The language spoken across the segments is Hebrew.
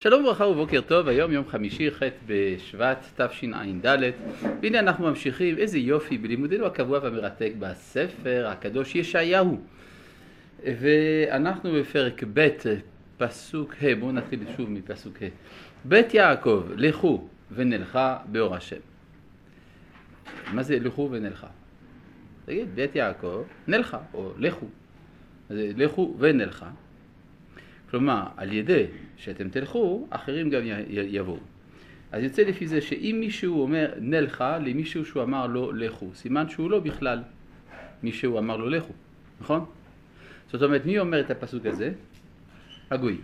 שלום וברכה ובוקר טוב, היום יום חמישי, ח' בשבט תשע"ד. והנה אנחנו ממשיכים, איזה יופי, בלימודנו הקבוע והמרתק בספר הקדוש ישעיהו. ואנחנו בפרק ב' פסוק ה', בואו נתחיל שוב מפסוק ה'. בית יעקב, לכו ונלכה באור השם. מה זה לכו ונלכה? תגיד, בית יעקב, נלכה, או לכו. אז לכו ונלכה. כלומר, על ידי שאתם תלכו, אחרים גם יבואו. אז יוצא לפי זה שאם מישהו אומר נלכה למישהו שהוא אמר לו לכו, סימן שהוא לא בכלל מישהו אמר לו לכו, נכון? זאת אומרת, מי אומר את הפסוק הזה? הגויים.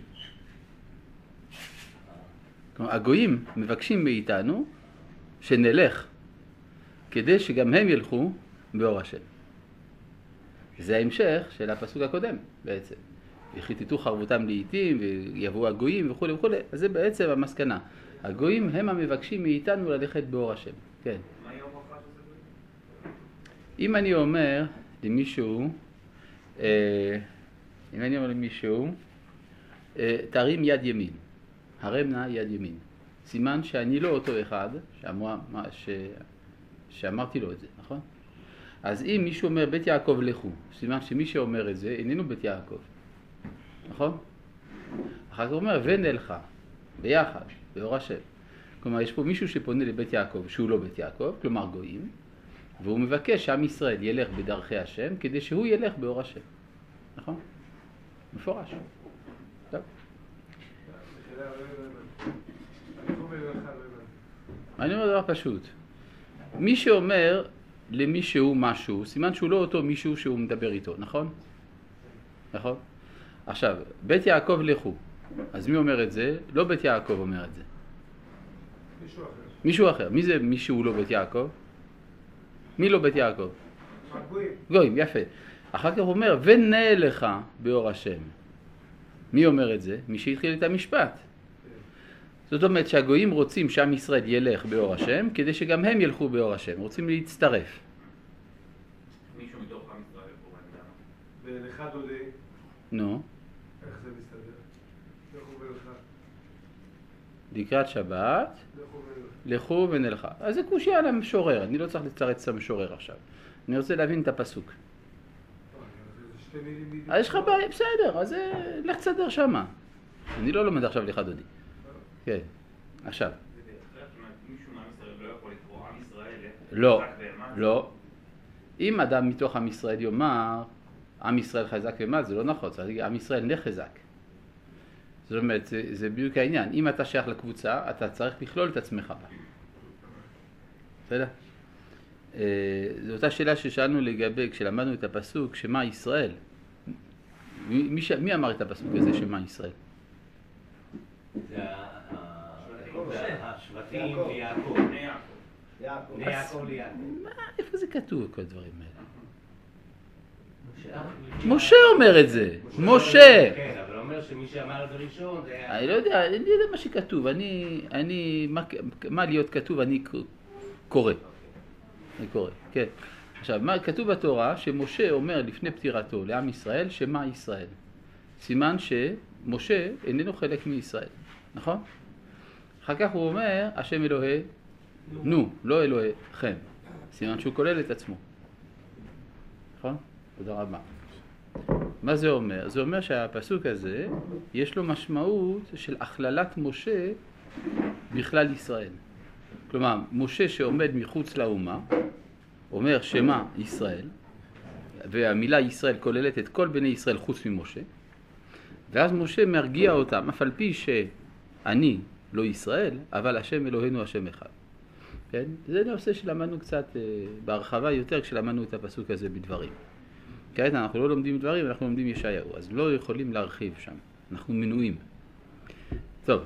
כלומר, הגויים מבקשים מאיתנו שנלך כדי שגם הם ילכו באור השם. זה ההמשך של הפסוק הקודם בעצם. יחיתתו חרבותם לעיתים ויבואו הגויים וכו' וכו'. אז זה בעצם המסקנה. הגויים הם המבקשים מאיתנו ללכת באור השם. כן. מה יום ההוכחה של זה? אם אני אומר למישהו, תרים יד ימין, הרם נא יד ימין. סימן שאני לא אותו אחד שאמרתי לו את זה, נכון? אז אם מישהו אומר בית יעקב לכו, סימן שמי שאומר את זה איננו בית יעקב. נכון? אחר כך הוא אומר ונלכה ביחד באור השם. כלומר יש פה מישהו שפונה לבית יעקב שהוא לא בית יעקב, כלומר גויים, והוא מבקש שעם ישראל ילך בדרכי השם כדי שהוא ילך באור השם. נכון? מפורש. טוב. אני אומר דבר פשוט. מי שאומר למישהו משהו, סימן שהוא לא אותו מישהו שהוא מדבר איתו, נכון? נכון? עכשיו, בית יעקב לכו. אז מי אומר את זה? לא בית יעקב אומר את זה. מישהו אחר. מישהו אחר. מי זה מי שהוא לא בית יעקב? מי לא בית יעקב? הגויים. גויים, יפה. אחר כך הוא אומר, ונלכה באור השם. מי אומר את זה? מי שהתחיל את המשפט. זאת אומרת שהגויים רוצים שעם ישראל ילך באור השם, כדי שגם הם ילכו באור השם. רוצים להצטרף. מישהו מתוך עם ישראל קורא לנו. ולך דודי, נו. איך זה מסתדר? לכו ולך. לקראת שבת, לכו ולך. לכו ונלכה. אז זה קושיה על המשורר, אני לא צריך לצרץ את המשורר עכשיו. אני רוצה להבין את הפסוק. זה שתי מילים בדיוק. אז יש לך בעיה, בסדר, אז לך תסדר שמה. אני לא לומד עכשיו לך דודי. כן, עכשיו. מישהו מעם ישראל לא יכול לקרוא עם ישראל? לא, לא. אם אדם מתוך עם ישראל יאמר, עם ישראל חזק ומה, זה לא נכון, צריך להגיד, עם ישראל נחזק. זאת אומרת, זה בדיוק העניין. אם אתה שייך לקבוצה, אתה צריך לכלול את עצמך בה. בסדר? זו אותה שאלה ששאלנו לגבי, כשלמדנו את הפסוק, שמה ישראל? מי אמר את הפסוק הזה, שמה ישראל? זה השבטים ליעקב. ליעקב ליעקב. מה, איפה זה כתוב כל הדברים האלה? משה אומר את זה, משה. כן, אבל הוא אומר שמי שאמר את זה ראשון זה היה... אני לא יודע מה שכתוב, מה להיות כתוב, אני קורא. אני קורא, כן. עכשיו, מה כתוב בתורה? שמשה אומר לפני פטירתו לעם ישראל, שמה ישראל? סימן שמשה איננו חלק מישראל, נכון? אחר כך הוא אומר, השם אלוהי, נו, לא אלוהיכם. סימן שהוא כולל את עצמו. נכון? תודה רבה. מה זה אומר? זה אומר שהפסוק הזה, יש לו משמעות של הכללת משה בכלל ישראל. כלומר, משה שעומד מחוץ לאומה, אומר שמה ישראל, והמילה ישראל כוללת את כל בני ישראל חוץ ממשה, ואז משה מרגיע אותם, אף על פי שאני לא ישראל, אבל השם אלוהינו השם אחד. כן? זה נושא שלמדנו קצת בהרחבה יותר כשלמדנו את הפסוק הזה בדברים. כעת אנחנו לא לומדים דברים, אנחנו לומדים ישעיהו, אז לא יכולים להרחיב שם, אנחנו מנועים. טוב,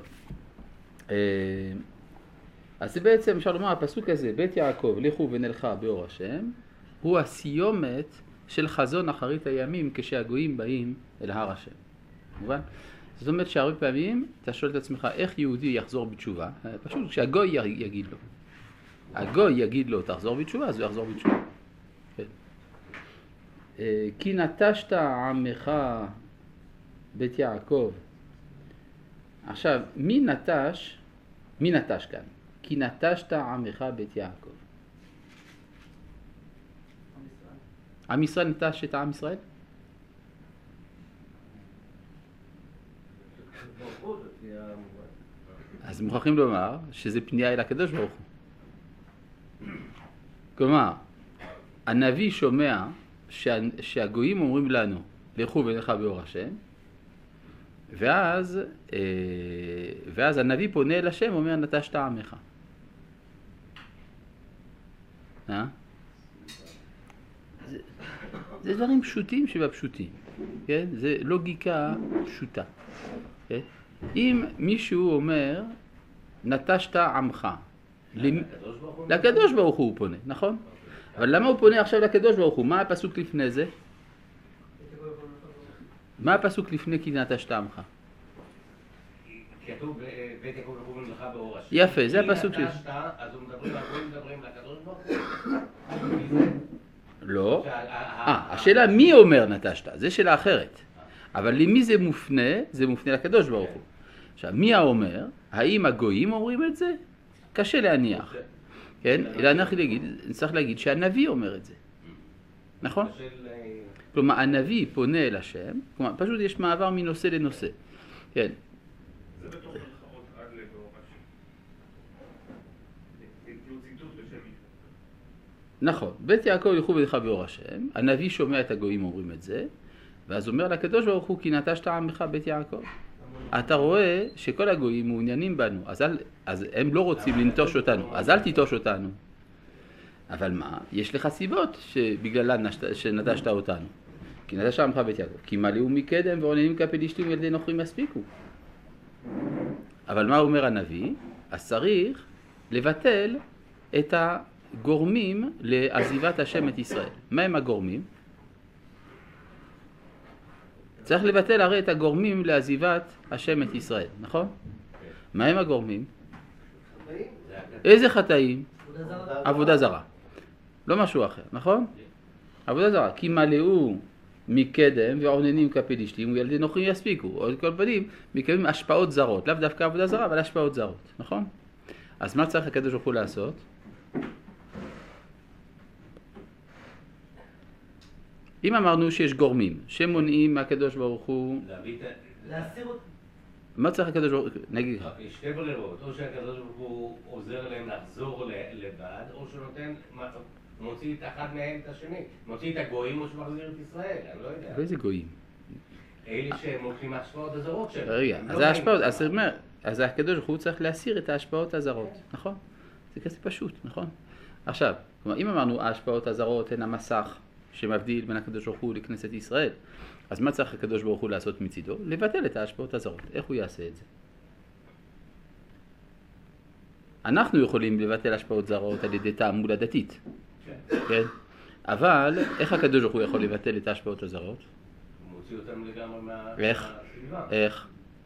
אז זה בעצם אפשר לומר, הפסוק הזה, בית יעקב, לכו ונלכה באור השם, הוא הסיומת של חזון אחרית הימים כשהגויים באים אל הר השם. מובן? זאת אומרת שהרבה פעמים אתה שואל את עצמך איך יהודי יחזור בתשובה, פשוט כשהגוי יגיד לו. הגוי יגיד לו תחזור בתשובה, אז הוא יחזור בתשובה. כן. כי נטשת עמך בית יעקב עכשיו, מי נטש כאן? כי נטשת עמך בית יעקב. עם ישראל נטש את עם ישראל? אז מוכרחים לומר שזה פנייה אל הקדוש ברוך הוא. כלומר, הנביא שומע שהגויים אומרים לנו, לכו ונלכה באור השם, ואז הנביא פונה אל השם, אומר נטשת עמך. זה דברים פשוטים שבפשוטים, כן? זה לוגיקה פשוטה. כן? אם מישהו אומר נטשת עמך, לקדוש ברוך הוא פונה, נכון? אבל למה הוא פונה עכשיו לקדוש ברוך הוא? מה הפסוק לפני זה? מה הפסוק לפני כי נטשת עמך? כתוב בית יעקב לכו ונלכה באור השם. יפה, זה הפסוק כי נטשת, אז הוא מדברים לקדוש ברוך הוא. לא. השאלה מי אומר נטשת? זה שאלה אחרת. אבל למי זה מופנה? זה מופנה לקדוש ברוך הוא. עכשיו, מי האומר? האם הגויים אומרים את זה? קשה להניח. כן? אלא אנחנו צריך להגיד שהנביא אומר את זה. נכון? כלומר, הנביא פונה אל השם, כלומר, פשוט יש מעבר מנושא לנושא. כן. זה בתוך מלחאות עד לבאור השם. ציטוט בשם מישהו. נכון. בית יעקב ילכו ונלכה באור השם, הנביא שומע את הגויים אומרים את זה, ואז אומר לקדוש ברוך הוא כי נטשת עמך בית יעקב. אתה רואה שכל הגויים מעוניינים בנו, אז הם לא רוצים לנטוש אותנו, אז אל תיטוש אותנו. אבל מה? יש לך סיבות שבגללן שנטשת אותנו. כי נטשת עמך בית יעקב, כי מלאו מקדם ועוננים כפלישתים ילדי נוכרים יספיקו. אבל מה אומר הנביא? אז צריך לבטל את הגורמים לעזיבת השם את ישראל. מה הם הגורמים? צריך לבטל הרי את הגורמים לעזיבת השם את ישראל, נכון? מה הם הגורמים? איזה חטאים? עבודה זרה. לא משהו אחר, נכון? עבודה זרה. כי מלאו מקדם ועוננים כפלישתים וילדי נוכרים יספיקו. עוד כל פנים, מקיימים השפעות זרות. לאו דווקא עבודה זרה, אבל השפעות זרות, נכון? אז מה צריך הקדוש ברוך הוא לעשות? אם אמרנו שיש גורמים שמונעים מהקדוש ברוך הוא... להסיר אותם. מה צריך הקדוש ברוך הוא? נגיד לך. יש שתי ברירות, או שהקדוש ברוך הוא עוזר להם לחזור לבד, או שנותן, מוציא את אחד מהם את השני. מוציא את הגויים או שמחזיר את ישראל, אני לא יודע. ואיזה גויים? אלה שהם הולכים מההשפעות הזרות שלהם. רגע, אז ההשפעות, אז הקדוש ברוך הוא צריך להסיר את ההשפעות הזרות, נכון? זה כזה פשוט, נכון? עכשיו, כלומר, אם אמרנו ההשפעות הזרות הן המסך שמבדיל בין הקדוש ברוך הוא לכנסת ישראל, אז מה צריך הקדוש ברוך הוא לעשות מצידו? לבטל את ההשפעות הזרות. איך הוא יעשה את זה? אנחנו יכולים לבטל השפעות זרות על ידי תעמולה דתית, כן? אבל איך הקדוש ברוך הוא יכול לבטל את ההשפעות הזרות? הוא מוציא אותם לגמרי מהסביבה. איך?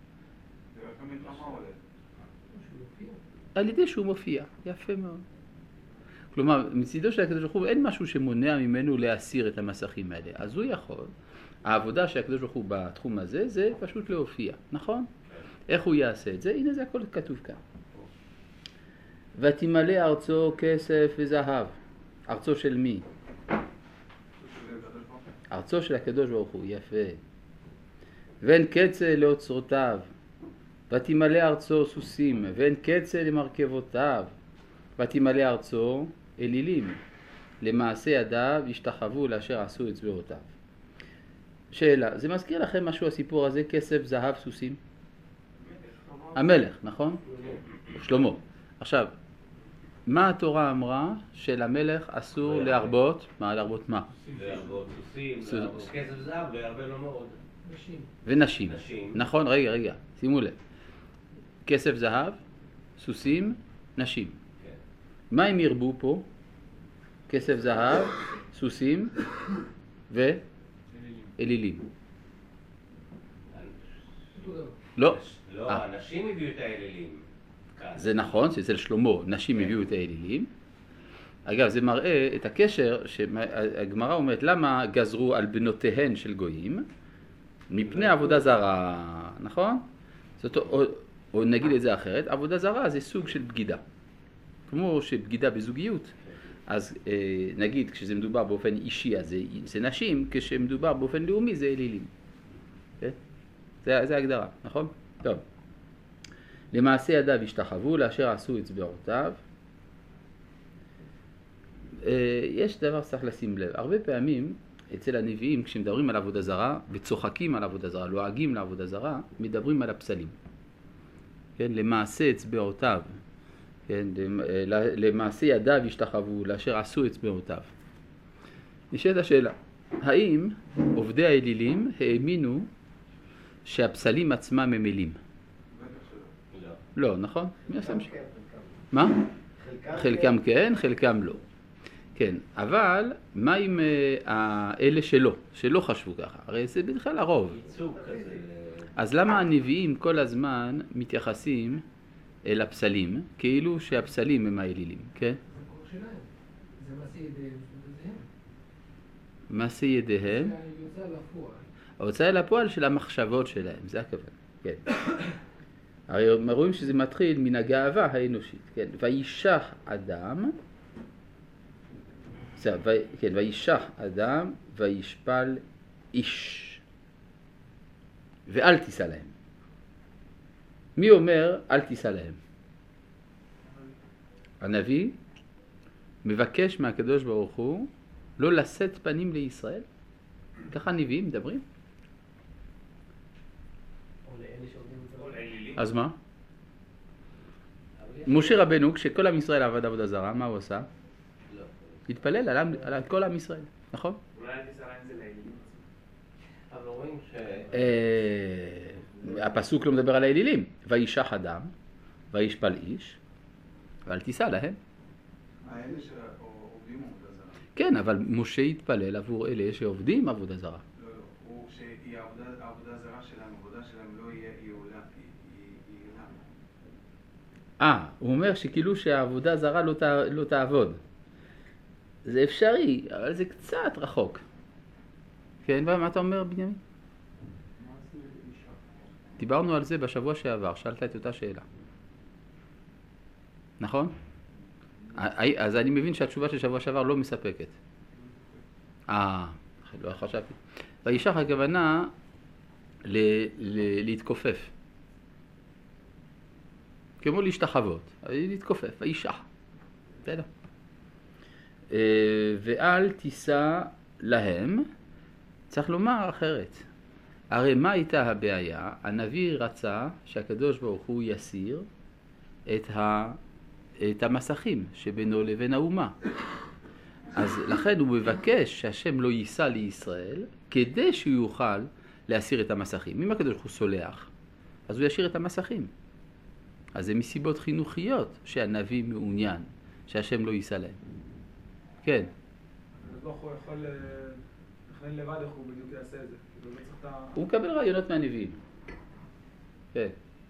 על ידי שהוא מופיע. יפה מאוד. כלומר, מצידו של הקדוש ברוך הוא אין משהו שמונע ממנו להסיר את המסכים האלה. אז הוא יכול. העבודה של הקדוש ברוך הוא בתחום הזה זה פשוט להופיע, נכון? איך הוא יעשה את זה? הנה זה הכל כתוב כאן. ותמלא ארצו כסף וזהב. ארצו של מי? ארצו של הקדוש ברוך הוא, יפה. ואין קצה לאוצרותיו. ותמלא ארצו סוסים, ואין קצה למרכבותיו. ותמלא ארצו אלילים. למעשה ידיו ישתחוו לאשר עשו אצבעותיו. שאלה, זה מזכיר לכם משהו הסיפור הזה, כסף, זהב, סוסים? המלך, נכון? שלמה. עכשיו, מה התורה אמרה שלמלך אסור להרבות? מה, להרבות מה? להרבות סוסים, להרבות כסף זהב והרבה לא מאוד. ונשים. נכון, רגע, שימו לב. כסף זהב, סוסים, נשים. מה הם ירבו פה? כסף זהב, סוסים ואלילים. לא. לא, הנשים הביאו את האלילים. זה נכון, אצל שלמה נשים הביאו את האלילים. אגב, זה מראה את הקשר שהגמרא אומרת למה גזרו על בנותיהן של גויים מפני עבודה זרה, נכון? זאת או נגיד את זה אחרת, עבודה זרה זה סוג של בגידה. כמו שבגידה בזוגיות, אז נגיד כשזה מדובר באופן אישי אז זה נשים, כשמדובר באופן לאומי זה אלילים. כן? זה ההגדרה, נכון? טוב. למעשה ידיו השתחוו לאשר עשו אצבעותיו. יש דבר שצריך לשים לב, הרבה פעמים אצל הנביאים כשמדברים על עבודה זרה וצוחקים על עבודה זרה, לועגים לעבודה זרה, מדברים על הפסלים. כן? למעשה אצבעותיו, כן? למעשה ידיו השתחוו לאשר עשו אצבעותיו. נשאלת השאלה, האם עובדי האלילים האמינו שהפסלים עצמם הם אלים? לא, נכון? מי עושה משהו? מה? חלקם כן, חלקם לא. כן, אבל מה עם אלה שלא חשבו ככה? הרי זה בכלל הרוב. אז למה הנביאים כל הזמן מתייחסים אל הפסלים, כאילו שהפסלים הם האלילים, כן? זה מעשה ידיהם. מעשה ידיהם? ההוצאה לפועל של המחשבות שלהם, זה הכוונה, כן. הרי רואים שזה מתחיל מן הגאווה האנושית, כן? וישח אדם, כן, וישח אדם וישפל איש. ואל תישא להם. מי אומר אל תישא להם? הנביא מבקש מהקדוש ברוך הוא לא לשאת פנים לישראל. ככה הנביאים מדברים. אז מה? משה רבנו, כשכל עם ישראל עבד עבודה זרה, מה הוא עשה? התפלל על כל עם ישראל, נכון? אולי אל תישא להם זה לאלילים. אבל רואים ש... הפסוק לא מדבר על האלילים. וישח אדם, וישפל איש, ואל תישא להם. האלה שעובדים עבודה זרה. כן, אבל משה התפלל עבור אלה שעובדים עבודה זרה. לא, הוא שהעבודה זרה שלהם, העבודה שלהם לא יהיה יעולה. הוא אומר שכאילו שהעבודה זרה לא תעבוד. זה אפשרי, אבל זה קצת רחוק. כן, מה אתה אומר, בנימין? דיברנו על זה בשבוע שעבר, שאלת את אותה שאלה. נכון? אז אני מבין שהתשובה של שבוע שעבר לא מספקת. לא חשבתי. וישח הכוונה להתכופף. כמו להשתחוות, להתכופף, וישח. בסדר. ואל תישא להם, צריך לומר אחרת. הרי מה הייתה הבעיה? הנביא רצה שהקדוש ברוך הוא יסיר את המסכים שבינו לבין האומה. אז לכן הוא מבקש שהשם לא יישא לישראל כדי שהוא יוכל להסיר את המסכים. אם הקדוש ברוך הוא סולח, אז הוא ישאיר את המסכים. אז זה מסיבות חינוכיות שהנביא מעוניין שהשם לא יישא להם. כן. אז לא יכול לכנן לבד איך הוא בדיוק יעשה את זה. הוא מקבל רעיונות מהנביאים. כן.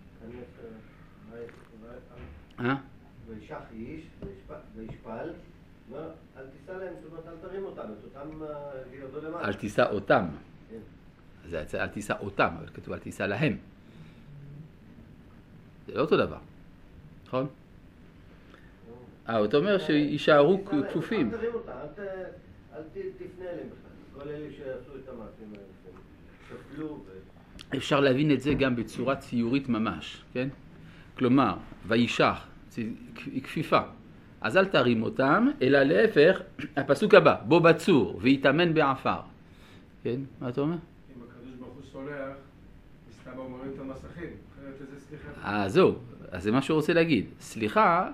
וישח איש, וישפל, אל תישא להם, זאת אומרת, אל תרים אותם, את אותם לידו למעלה. אל תישא אותם. זה יצא, אל תישא אותם, אבל כתוב אל תישא להם. זה לא אותו דבר, נכון? אתה אומר שישארו כפופים. אל תרים אותם, אל תפנה אליהם בכלל. כל אלה שעשו את המעשים האלה, שפלו ו... אפשר להבין את זה גם בצורה ציורית ממש, כן? כלומר, וישח, היא כפיפה. אז אל תרים אותם, אלא להפך, הפסוק הבא, בו בצור, ויתאמן בעפר. כן? מה אתה אומר? אם הקדוש ברוך הוא סולח, מסתבר אומרים את המסכים, אחרת איזה סליחה. זהו, אז זה מה שהוא רוצה להגיד. סליחה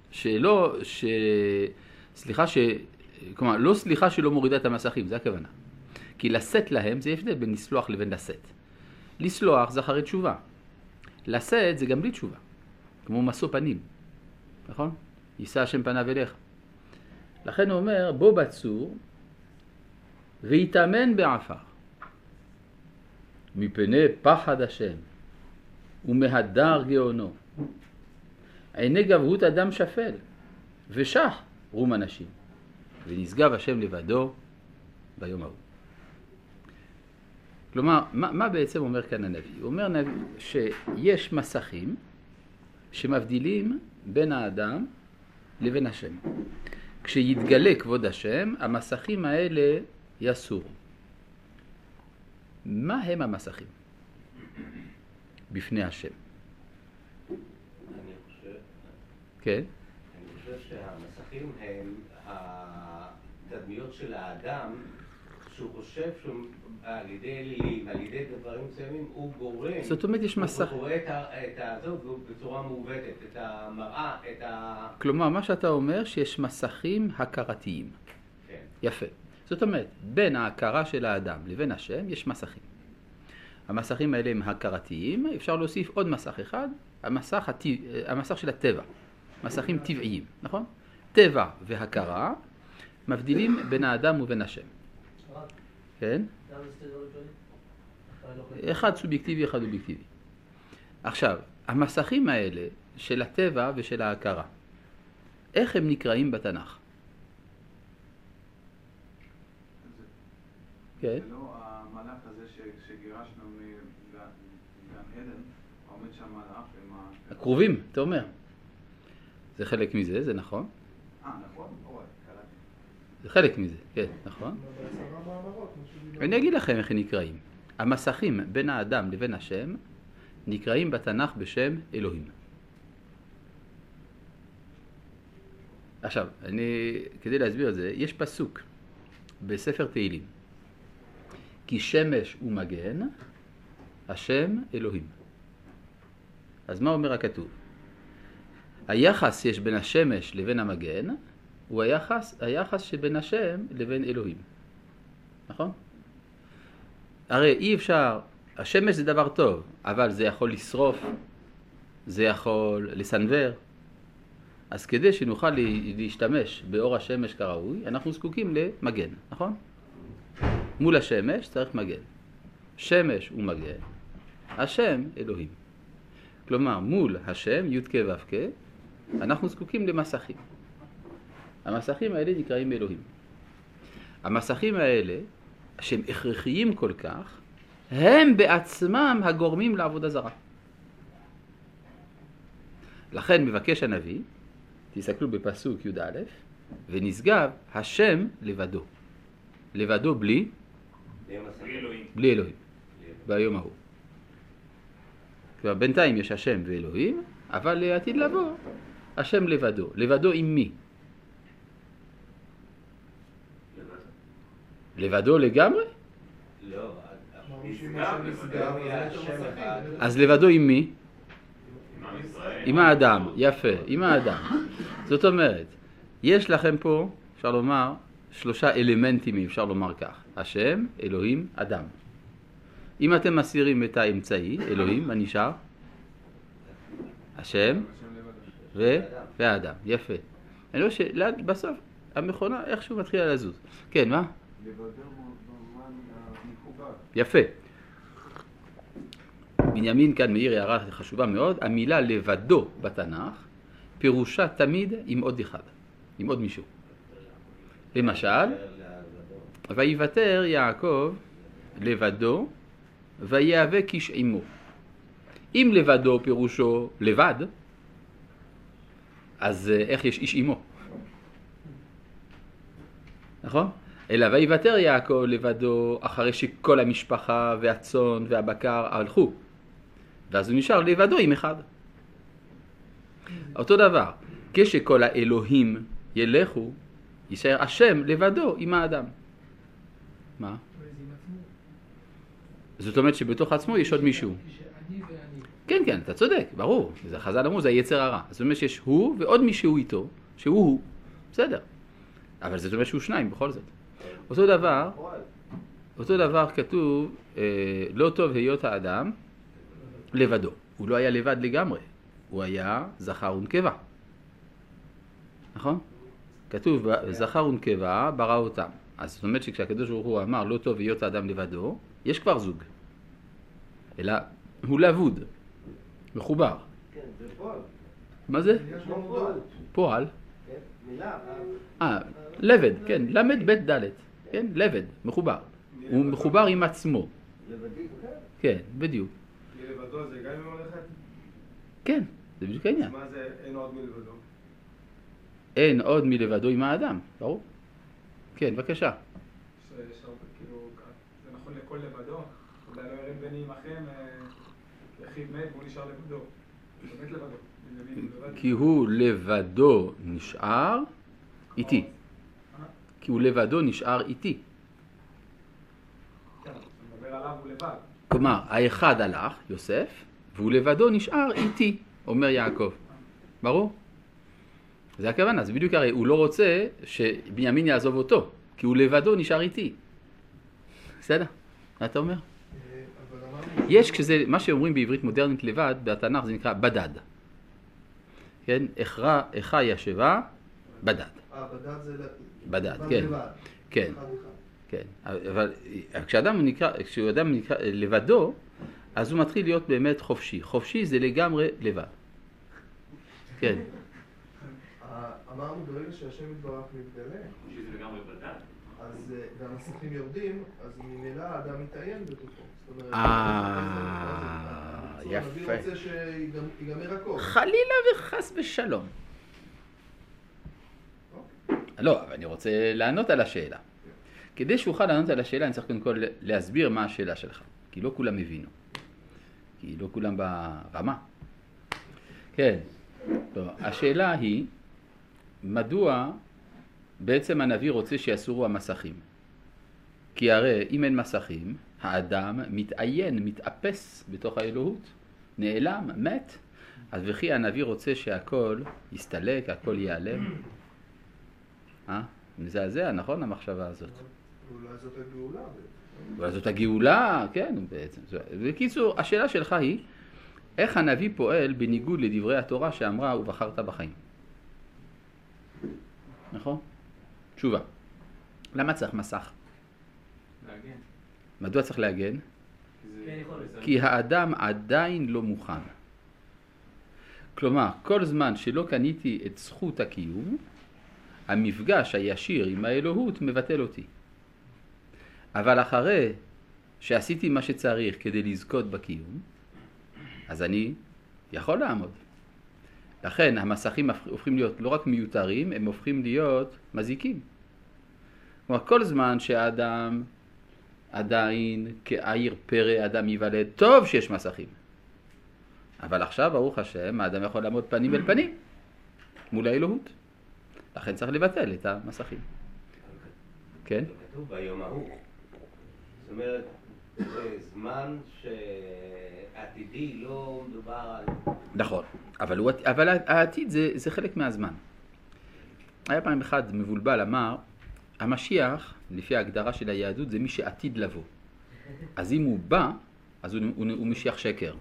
כלומר, לא סליחה שלא מורידה את המסכים, זה הכוונה. כי לשאת להם זה הבדל בין לסלוח לבין לשאת. לסלוח זה אחרי תשובה. לשאת זה גם בלי תשובה. כמו משוא פנים. נכון? יישא השם פניו אליך. לכן הוא אומר, בו בצור ויתאמן בעפר. מפני פחד השם ומהדר גאונו. עיני גבהות אדם שפל ושח רום אנשים. ונשגב השם לבדו ביום ההוא. כלומר, מה בעצם אומר כאן הנביא? הוא אומר שיש מסכים שמבדילים בין האדם לבין השם. כשיתגלה כבוד השם, המסכים האלה יסורו. מה הם המסכים בפני השם? כן? אני חושב שהמסכים הם התדמיות של האדם שהוא חושב שעל ידי אלילים, על ידי דברים מסוימים, הוא גורם. זאת אומרת, יש מסך. הוא רואה את הזאת בצורה מעוותת, את המראה, את כלומר, מה שאתה אומר, שיש מסכים הכרתיים. כן. יפה. זאת אומרת, בין ההכרה של האדם לבין השם יש מסכים. המסכים האלה הם הכרתיים, אפשר להוסיף עוד מסך אחד, המסך של הטבע. מסכים טבעיים, נכון? טבע והכרה מבדילים בין האדם ובין השם. כן? אחד סובייקטיבי, אחד אובייקטיבי. עכשיו, המסכים האלה של הטבע ושל ההכרה, איך הם נקראים בתנ"ך? כן? זה לא המלאך הזה שגירשנו מגן עדן, עומד שם מלאך עם הקרובים, אתה אומר. זה חלק מזה, זה נכון? נכון? אוי, קראתי. זה חלק מזה, כן, נכון? אני אגיד לכם איך הם נקראים. המסכים בין האדם לבין השם נקראים בתנ"ך בשם אלוהים. עכשיו, כדי להסביר את זה, יש פסוק בספר תהילים. כי שמש ומגן, השם אלוהים. אז מה אומר הכתוב? היחס שיש בין השמש לבין המגן הוא היחס שבין השם לבין אלוהים. נכון? הרי אי אפשר, השמש זה דבר טוב, אבל זה יכול לשרוף, זה יכול לסנוור. אז כדי שנוכל להשתמש באור השמש כראוי, אנחנו זקוקים למגן, נכון? מול השמש צריך מגן. שמש ומגן, השם אלוהים. כלומר, מול השם, י' כ' ו' כ', אנחנו זקוקים למסכים. המסכים האלה נקראים אלוהים. המסכים האלה, שהם הכרחיים כל כך, הם בעצמם הגורמים לעבודה זרה. לכן מבקש הנביא, תסתכלו בפסוק י"א, ונשגב השם לבדו. לבדו בלי אלוהים. בלי אלוהים. ביום ההוא. כלומר, בינתיים יש השם ואלוהים, אבל לעתיד לבוא, השם לבדו. לבדו עם מי? לבדו לגמרי? לא, נשגב היה השם אחד. אז לבדו עם מי? עם האדם, יפה, עם האדם. זאת אומרת, יש לכם פה, אפשר לומר, 3 אלמנטים, אפשר לומר כך. השם, אלוהים, אדם. אם אתם מסירים את האמצעי, אלוהים, מה נשאר? השם והאדם, יפה. אני רואה שבסוף המכונה איכשהו מתחילה לזוז. כן, מה? יפה. בנימין כאן מאיר הערה חשובה מאוד. המילה לבדו בתנ"ך פירושה תמיד עם עוד אחד, עם עוד מישהו. למשל, ויוותר יעקב לבדו ויאבק איש עמו. אם לבדו פירושו לבד, אז איך יש איש עמו? נכון? אלא ויוותר יעקב לבדו אחרי שכל המשפחה והצאן והבקר הלכו. ואז הוא נשאר לבדו עם אחד. אותו דבר, כשכל האלוהים ילכו, יישאר השם לבדו עם האדם. מה? זאת אומרת שבתוך עצמו יש עוד מישהו. כן, כן, אתה צודק, ברור. זה חז"ל אמרו, זה היצר הרע. זאת אומרת שיש הוא ועוד מישהו איתו, שהוא הוא. בסדר. אבל זאת אומרת שהוא 2 בכל זאת. אותו דבר כתוב, לא טוב היות האדם לבדו. הוא לא היה לבד לגמרי. הוא היה זכר ונקבה. נכון? כתוב זכר ונקבה ברא אותם. אז זאת אומרת שכשהקדוש ברוך הוא אמר לא טוב היות האדם לבדו, יש כבר זוג. אלא הוא לבוד, מחובר. כן, זה פועל. מה זה? פועל. לבד, כן, למד בית דלת. כן, לבד, מחובר. הוא מחובר עם עצמו. לבדי, כן, בדיוק. לבדו זה גם עם הולכת? כן, זה בדיוק העניין. מה זה אין עוד מלבדו? אין עוד מלבדו עם האדם, ברור? כן, בבקשה. שיש הרבה, כאילו, זה נכון לכל לבדו, אולי לא יראים בני עמכם, יחיד מת והוא נשאר לבדו. הוא באמת לבדו. כי הוא לבדו נשאר איתי. כי הוא לבדו נשאר איתי. כן, אתה מדבר עליו הוא לבד. כלומר, האחד הלך, יוסף, והוא לבדו נשאר איתי, אומר יעקב. ברור? זה הכוונה, זה בדיוק הרי, הוא לא רוצה שבנימין יעזוב אותו, כי הוא לבדו נשאר איתי. בסדר? מה אתה אומר? יש כשזה, מה שאומרים בעברית מודרנית לבד, בתנ"ך זה נקרא בדד. כן? איכה ישבה, בדד. בדד זה בדד, כן. כן. כן. אבל כשאדם נקרא לבדו, אז הוא מתחיל להיות באמת חופשי. חופשי זה לגמרי לבד. כן. אמרנו ברגע שהשם יתברך מתגלה, שזה לגמרי בדד. אז והמסכים יורדים, אז ממילא האדם מתעיין בתוכו. יפה. הנביא רוצה שיגמר הכל. חלילה וחס ושלום. לא, אבל אני רוצה לענות על השאלה. כדי שאוכל לענות על השאלה, אני צריך קודם כל להסביר מה השאלה שלך. כי לא כולם הבינו. כי לא כולם ברמה. כן. טוב, השאלה היא, מדוע בעצם הנביא רוצה שיסורו המסכים? כי הרי אם אין מסכים, האדם מתעיין, מתאפס בתוך האלוהות, נעלם, מת. אז וכי הנביא רוצה שהכל יסתלק, הכל ייעלם? מזעזע, נכון המחשבה הזאת? אולי זאת הגאולה. אולי זאת הגאולה, כן, בעצם. בקיצור, השאלה שלך היא, איך הנביא פועל בניגוד לדברי התורה שאמרה ובחרת בחיים? נכון? תשובה. למה צריך מסך? להגן. מדוע צריך להגן? כי האדם עדיין לא מוכן. כלומר, כל זמן שלא קניתי את זכות הקיום, המפגש הישיר עם האלוהות מבטל אותי. אבל אחרי שעשיתי מה שצריך כדי לזכות בקיום, אז אני יכול לעמוד. לכן המסכים הופכים להיות לא רק מיותרים, הם הופכים להיות מזיקים. כלומר, כל זמן שהאדם עדיין כעיר פרא אדם ייוולד, טוב שיש מסכים. אבל עכשיו, ברוך השם, האדם יכול לעמוד פנים אל פנים מול האלוהות. לכן צריך לבטל את המסכים. כן? כתוב ביום ההוא. זאת אומרת, זה זמן שעתידי לא מדובר על... נכון, אבל העתיד זה חלק מהזמן. היה פעם אחד מבולבל אמר, המשיח, לפי ההגדרה של היהדות, זה מי שעתיד לבוא. אז אם הוא בא, אז הוא משיח שקר.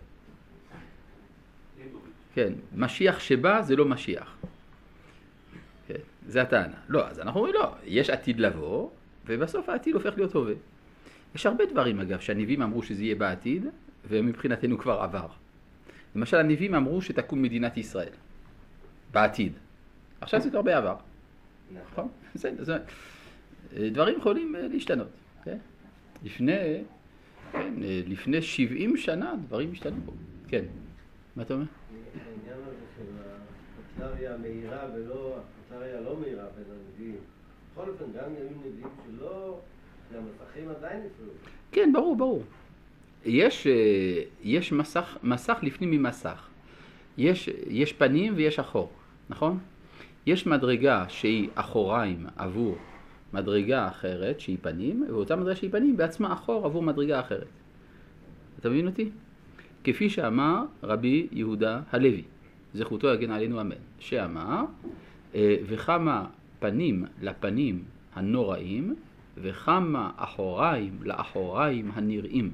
כן, משיח שבא זה לא משיח. כן, זה הטענה. לא, אז אנחנו אומרים לא, יש עתיד לבוא, ובסוף העתיד הופך להיות הווה. יש הרבה דברים אגב, שהנביאים אמרו שזה יהיה בעתיד, ומבחינתנו כבר עבר. למשל, הנביאים אמרו שתקום מדינת ישראל. בעתיד. עכשיו זה כבר בעבר. נכון? דברים יכולים להשתנות. כן? לפני 70 שנה דברים השתנו בו. כן. מה אתה אומר? העניין הזה של הקטריה המהירה ולא, הקטריה לא מהירה בין הנביאים. בכל אופן, גם היו נביאים שלא, המסכים עדיין הפריעו. כן, ברור. יש מסך לפנים ממסך. יש פנים ויש אחור, נכון? יש מדרגה שהיא אחוריים עבור מדרגה אחרת שהיא פנים, ואותה מדרגה שהיא פנים בעצמה אחור עבור מדרגה אחרת. אתה מבין אותי? כפי שאמר רבי יהודה הלוי, זכותו יגן עלינו אמן, שאמר, וכמה פנים לפנים הנוראים, וכמה אחוריים לאחוריים הנראים.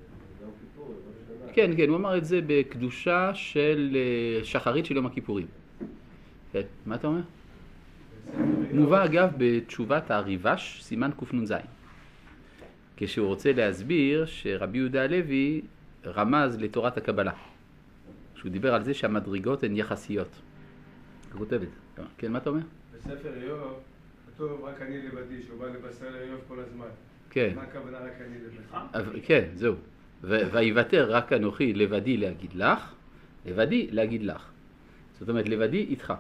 כן, הוא אמר את זה בקדושה של שחרית של יום הכיפורים. כן, מה אתה אומר? מובא אגב בתשובת הריבש, סימן קנ"ז. כשהוא רוצה להסביר שרבי יהודה הלוי רמז לתורת הקבלה. שהוא דיבר על זה שהמדרגות הן יחסיות. הוא כותב את זה. כן, מה אתה אומר? בספר איוב כתוב רק אני לבדי, שהוא בא לבשר לאיוב כל הזמן. כן. מה הכוונה רק אני לבדי? כן, זהו. ויוותר רק אנוכי לבדי להגיד לך, לבדי להגיד לך. זאת אומרת, לבדי איתך.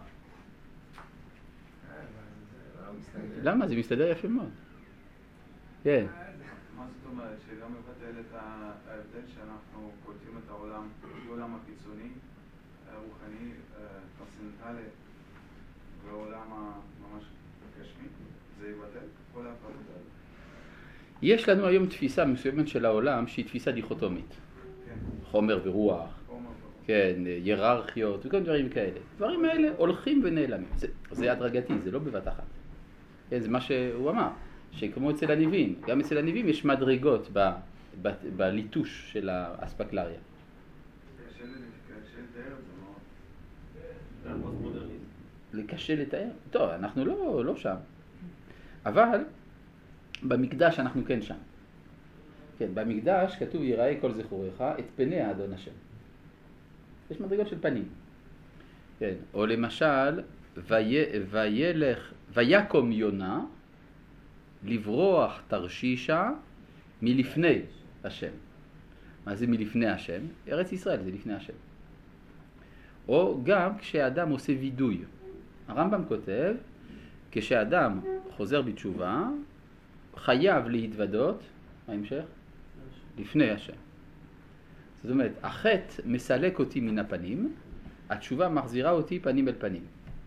למה? זה מסתדר יפה מאוד. כן. מה זאת אומרת? שגם מבטל את ההבדל שאנחנו קולטים את העולם החיצוני, הרוחני, טרנסצנדנטלי, והעולם ממש גשמי, זה יבטל? כל ההפרדות האלה. יש לנו היום תפיסה מסוימת של העולם שהיא תפיסה דיכוטומית. חומר ורוח, כן, היררכיות וכל דברים כאלה. דברים האלה הולכים ונעלמים. זה הדרגתי, זה לא בבת אחת. כן, זה מה שהוא אמר, שכמו אצל הניבים, גם אצל הניבים יש מדרגות בליטוש של האספקלריה. קשה לתאר את זה מאוד. קשה לתאר? טוב, אנחנו לא שם. אבל במקדש אנחנו כן שם. כן, במקדש כתוב יראה כל זכורך את פני האדון השם. יש מדרגות של פנים. כן, או למשל, ויקום יונה לברוח תרשישה מלפני השם. מה זה מלפני השם? ארץ ישראל זה לפני השם. או גם כשאדם עושה וידוי. הרמב"ם כותב, כשאדם חוזר בתשובה, חייב להתוודות, ההמשך? לפני השם. זאת אומרת, החטא מסלק אותי מן הפנים, התשובה מחזירה אותי פנים אל פנים.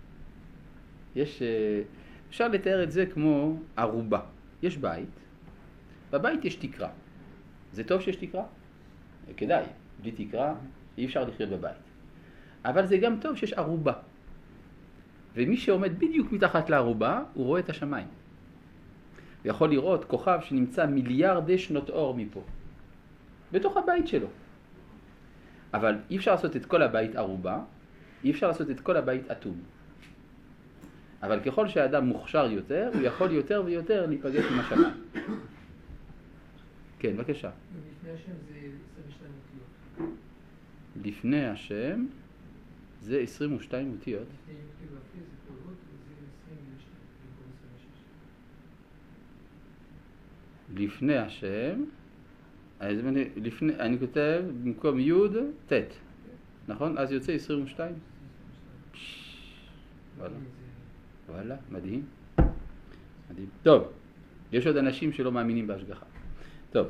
אפשר לתאר את זה כמו ערובה. יש בית, בבית יש תקרה. זה טוב שיש תקרה? כדאי, בלי תקרה אי אפשר לחיות בבית. אבל זה גם טוב שיש ערובה. ומי שעומד בדיוק מתחת לערובה, הוא רואה את השמיים. הוא יכול לראות כוכב שנמצא מיליארדי שנות אור מפה. בתוך הבית שלו. אבל אי אפשר לעשות את כל הבית ערובה, אי אפשר לעשות את כל הבית אטום. אבל ככל שהאדם מוכשר יותר, הוא יכול יותר ויותר להיפגש עם השמיים. כן, בבקשה. לפני השם זה 22 אותיות. לפני השם זה 22 אותיות. לפני י"ק ואפי זה קולות וזה 22 במקום 26. לפני השם, אני כותב במקום י' ט', נכון? אז יוצא 22? וואלה, מדהים. מדהים. טוב, יש עוד אנשים שלא מאמינים בהשגחה. טוב,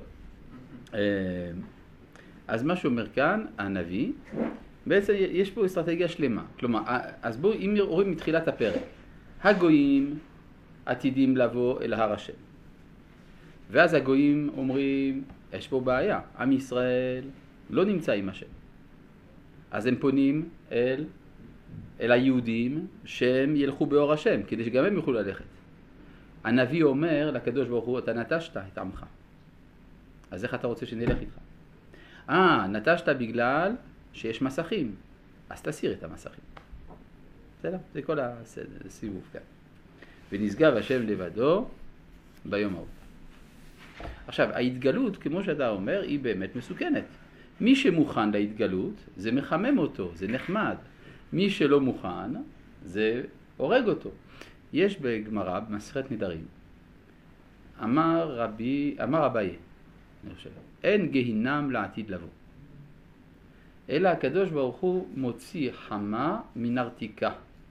אז מה שאומר כאן, הנביא, בעצם יש פה אסטרטגיה שלמה. כלומר, אז בואו, אם רואים מתחילת הפרק, הגויים עתידים לבוא אל הר השם. ואז הגויים אומרים, יש פה בעיה, עם ישראל לא נמצא עם השם. אז הם פונים אל היהודים שהם ילכו באור השם, כדי שגם הם יוכלו ללכת. הנביא אומר לקדוש ברוך הוא, אתה נטשת את עמך. אז איך אתה רוצה שנלך איתך? נטשת בגלל שיש מסכים, אז תסיר את המסכים. בסדר? זה כל הסיבוב כאן. ונשגב השם לבדו ביום ההוא. עכשיו, ההתגלות, כמו שאתה אומר, היא באמת מסוכנת. מי שמוכן להתגלות, זה מחמם אותו, זה נחמד. מי שלא מוכן, זה הורג אותו. יש בגמרא, במסכת נדרים, אמר אביי, אני חושב, אין גיהינם לעתיד לבוא. אלא הקדוש ברוך הוא מוציא חמה מנרתיקה.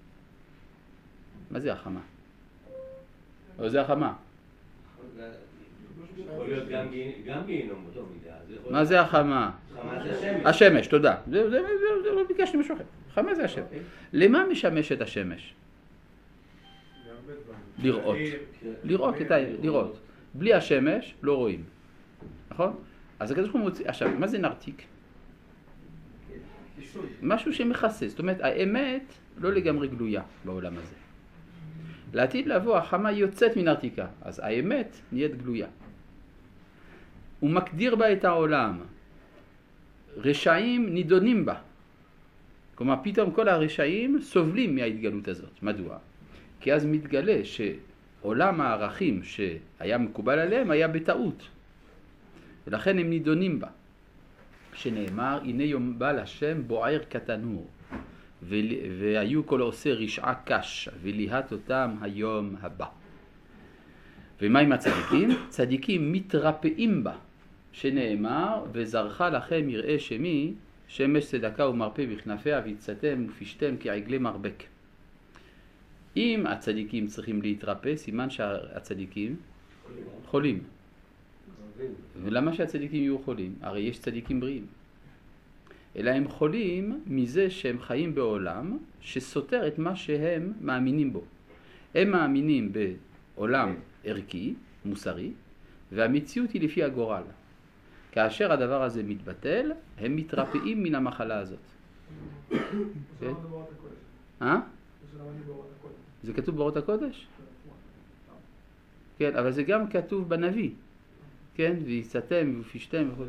מה זה החמה? או זה החמה? יכול להיות גם גיהינום באותו מידה. מה זה החמה? חמה זה השמש. השמש, תודה. זה לא ביקשתי משהו אחר. חמה זה השמש. למה משמשת השמש? לראות. לראות. בלי השמש לא רואים. נכון? אז הקדוש ברוך הוא מוציא. עכשיו, מה זה נרתיק? משהו שמכסה. זאת אומרת, האמת לא לגמרי גלויה בעולם הזה. לעתיד לבוא, החמה יוצאת מנרתיקה. אז האמת נהיית גלויה. הוא מקדיר בה את העולם. רשעים נידונים בה. כלומר, פתאום כל הרשעים סובלים מההתגלות הזאת. מדוע? כי אז מתגלה שעולם הערכים שהיה מקובל עליהם היה בטעות. ולכן הם נידונים בה. שנאמר, הנה יום בא לשם בוער כתנור. והיו כל עושה רשעה קש, וליהת אותם היום הבא. ומה עם הצדיקים? צדיקים מתרפאים בה, שנאמר, וזרחה לכם יראה שמי, שמש צדקה ומרפא בכנפיה והצאתם ופשתם כעגלי מרבק. אם הצדיקים צריכים להתרפא, סימן שהצדיקים חולים. ולמה שהצדיקים יהיו חולים? הרי יש צדיקים בריאים. אלא הם חולים מזה שהם חיים בעולם שסותר את מה שהם מאמינים בו. הם מאמינים בעולם ערכי, מוסרי, והמציאות היא לפי הגורל. כאשר הדבר הזה מתבטל, הם מתרפאים מן המחלה הזאת. כן? זה כתוב באורות הקודש? כן, אבל זה גם כתוב בנביא. כן, ויצאתם ופשתם וכו'.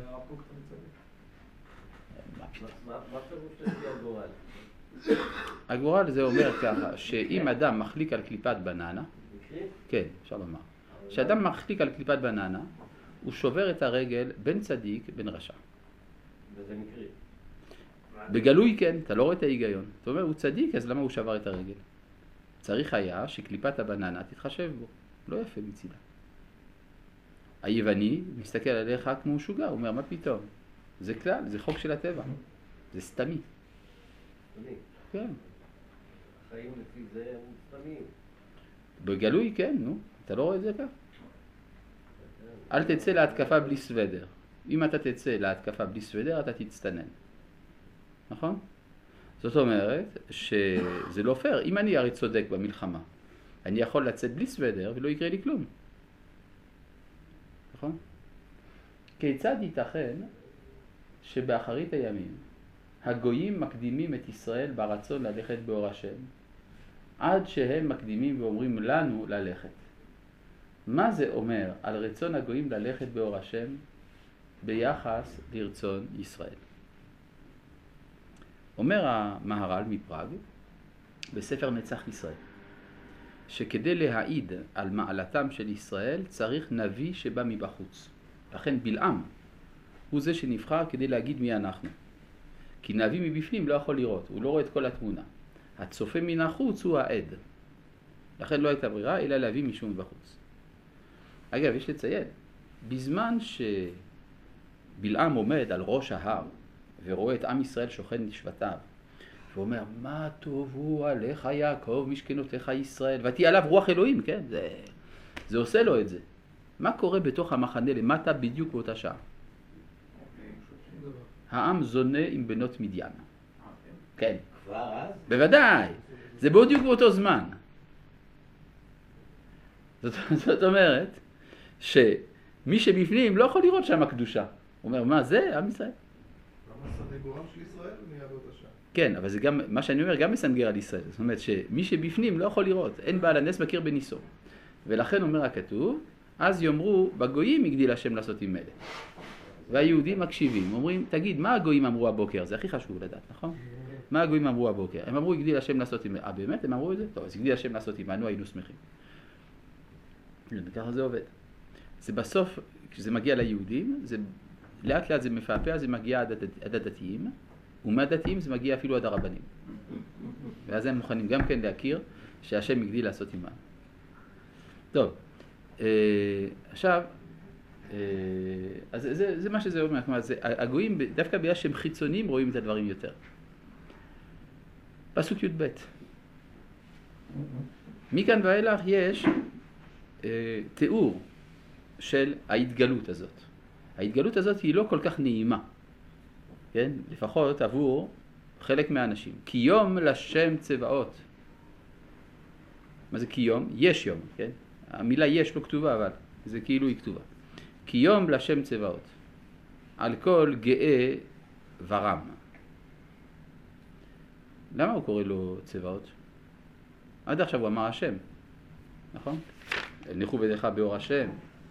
מה פירוש לפי הגורל? הגורל זה אומר ככה, שאם אדם מחליק על קליפת בננה, כן, אפשר לומר, כשאדם מחליק על קליפת בננה, הוא שובר את הרגל בין צדיק בין רשע. וזה מקרי. בגלוי כן, אתה לא רואה את ההיגיון. אתה אומר, הוא צדיק, אז למה הוא שבר את הרגל? צריך היה שקליפת הבננה תתחשב בו. לא יפה מצידה. היווני מסתכל עליך כמו משוגע, הוא אומר, מה פתאום? זה כלל, זה חוק של הטבע. זה סתמי. סתמי. כן. החיים לפי זה הם סתמיים. בגלוי כן, נו. אתה לא רואה את זה כך? אל תצא להתקפה בלי סוודר. אם אתה תצא להתקפה בלי סוודר, אתה תצטנן. נכון? זאת אומרת שזה לא פייר. אם אני הרי צודק במלחמה, אני יכול לצאת בלי סוודר ולא יקרה לי כלום. נכון? כיצד ייתכן שבאחרית הימים הגויים מקדימים את ישראל ברצון ללכת באור השם, עד שהם מקדימים ואומרים לנו ללכת? מה זה אומר על רצון הגויים ללכת באור השם ביחס לרצון ישראל? אומר המהר"ל מפראג בספר נצח ישראל, שכדי להעיד על מעלתם של ישראל צריך נביא שבא מבחוץ. לכן בלעם הוא זה שנבחר כדי להגיד מי אנחנו. כי נביא מבפנים לא יכול לראות, הוא לא רואה את כל התמונה. הצופה מן החוץ הוא העד. לכן לא הייתה ברירה אלא להביא מישהו מבחוץ. אגב, יש לציין, בזמן שבלעם עומד על ראש ההר ורואה את עם ישראל שוכן לשבטיו, ואומר, מה טובו עליך יעקב משכנותיך ישראל, ותהיה עליו רוח אלוהים, כן? זה עושה לו את זה. מה קורה בתוך המחנה למטה בדיוק באותה שעה? העם זונה עם בנות מדיין. כן. כבר אז? בוודאי. זה בדיוק באותו זמן. זאת אומרת, שמי שבפנים לא יכול לראות שם הקדושה. הוא אומר, מה זה? עם ישראל. למה שדה גורם של ישראל נהיה באותה שעה? כן, אבל זה גם, מה שאני אומר, גם מסנגר על ישראל. זאת אומרת שמי שבפנים לא יכול לראות, אין בעל הנס מכיר בניסו. ולכן אומר הכתוב, אז יאמרו, בגויים הגדיל השם לעשות עם מלך. והיהודים מקשיבים, אומרים, תגיד, מה הגויים אמרו הבוקר? זה הכי חשוב לדעת, נכון? מה הגויים אמרו הבוקר? הם אמרו, הגדיל השם לעשות עם... באמת? הם אמרו את זה? טוב, אז הגדיל השם לעשות עמנו, היינו שמחים. וככה זה עובד. זה בסוף, כשזה מגיע ליהודים, זה, לאט לאט זה מפעפע, זה מגיע עד הדתיים, ומהדתיים זה מגיע אפילו עד הרבנים. ואז הם מוכנים גם כן להכיר שהשם הגדיל לעשות עמנו. טוב, עכשיו, אז זה מה שזה אומר, כלומר, הגויים דווקא בגלל שהם חיצוניים רואים את הדברים יותר. פסוק י"ב. מכאן ואילך יש תיאור של ההתגלות הזאת. ההתגלות הזאת היא לא כל כך נעימה, כן? לפחות עבור חלק מהאנשים. כי יום לשם צבאות. מה זה כי יום? יש יום, כן? המילה יש לא כתובה, אבל זה כאילו היא כתובה. כי יום לשם צבאות, על כל גאה ורם. למה הוא קורא לו צבאות? עד עכשיו הוא אמר השם, נכון? הלכו בדרך באור השם,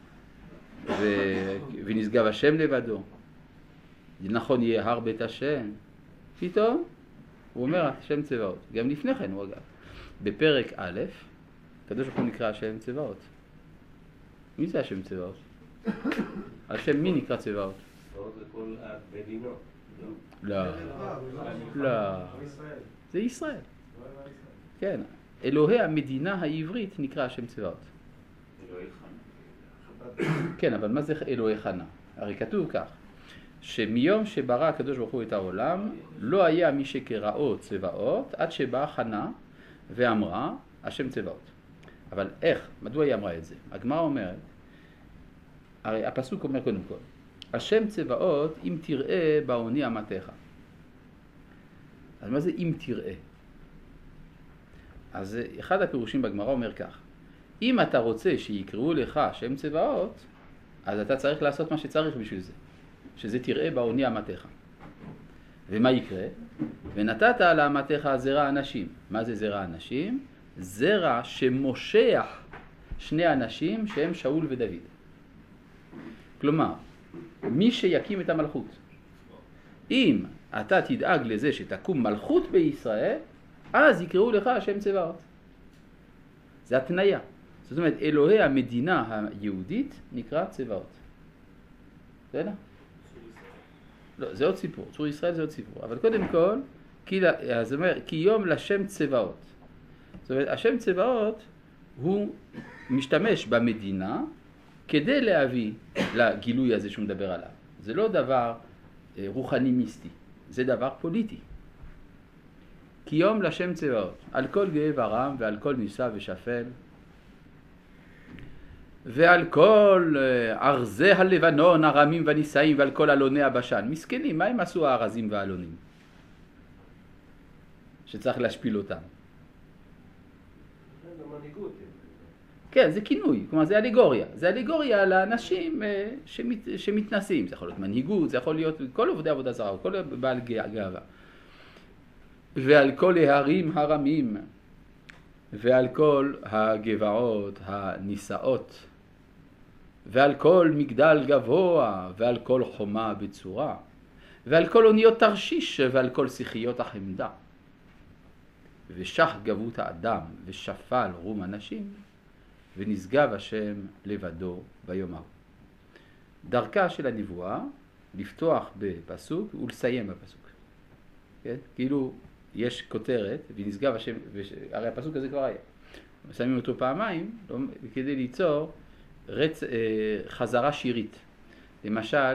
ונשגב השם לבדו. נכון יהיה הר בית השם. פתאום הוא אומר השם צבאות. גם לפני כן הוא אגב. בפרק א', הקדוש ברוך הוא נקרא השם צבאות. מי זה השם צבאות? על שם מי נקרא צבאות? צבאות זה כל המדינות. לא. לא. זה ישראל. כן. אלוהי המדינה העברית נקרא השם צבאות. אלוהי חנה. כן, אבל מה זה אלוהי חנה? הרי כתוב כך. שמיום שברא הקדוש ברוך הוא את העולם, לא היה מי שקראו צבאות, עד שבאה חנה ואמרה, השם צבאות. אבל איך? מדוע היא אמרה את זה? הגמרא אומרת, הרי הפסוק אומר קודם כל, השם צבאות אם תראה בעוני אמתך. אז מה זה אם תראה? אז אחד הפירושים בגמרא אומר כך, אם אתה רוצה שיקראו לך שם צבאות, אז אתה צריך לעשות מה שצריך בשביל זה, שזה תראה בעוני אמתך. ומה יקרה? ונתת על אמתך זרע אנשים. מה זה זרע אנשים? זרע שמושך שני אנשים שהם שאול ודוד. כלומר, מי שיקים את המלכות. אם אתה תדאג לזה שתקום מלכות בישראל, אז יקראו לך השם צבאות. זה התניה. זאת אומרת, אלוהי המדינה היהודית נקרא צבאות. בסדר? לא, זה עוד סיפור. צור ישראל זה עוד סיפור. אבל קודם כל, זאת אומרת, כי יום לשם צבאות. זאת אומרת, השם צבאות הוא משתמש במדינה כדי להביא לגילוי הזה שהוא מדבר עליו. זה לא דבר רוחני מיסטי, זה דבר פוליטי. כי יום לשם צבאות, על כל גאה ורם ועל כל נישא ושפל, ועל כל ארזי הלבנון, הרמים והנישאים, ועל כל אלוני הבשן. מסכנים, מה הם עשו הארזים והאלונים? שצריך להשפיל אותם. זה מנהיגות. כן, זה כינוי, כלומר זה אליגוריה. זה אליגוריה לאנשים שמתנסים. זה יכול להיות מנהיגות, זה יכול להיות כל עובדי עבודה זרה, כל בעל גאווה. ועל כל ההרים הרמים, ועל כל הגבעות הנישאות, ועל כל מגדל גבוה, ועל כל חומה בצורה, ועל כל אוניות תרשיש, ועל כל שיחיות החמדה. ושח גבות האדם, ושפל רום אנשים, ונשגב השם לבדו ביום ההוא. דרכה של הנבואה, לפתוח בפסוק ולסיים בפסוק. כן? כאילו יש כותרת, ונשגב השם, הרי הפסוק הזה כבר היה. שמים אותו פעמיים, כדי ליצור חזרה שירית. למשל,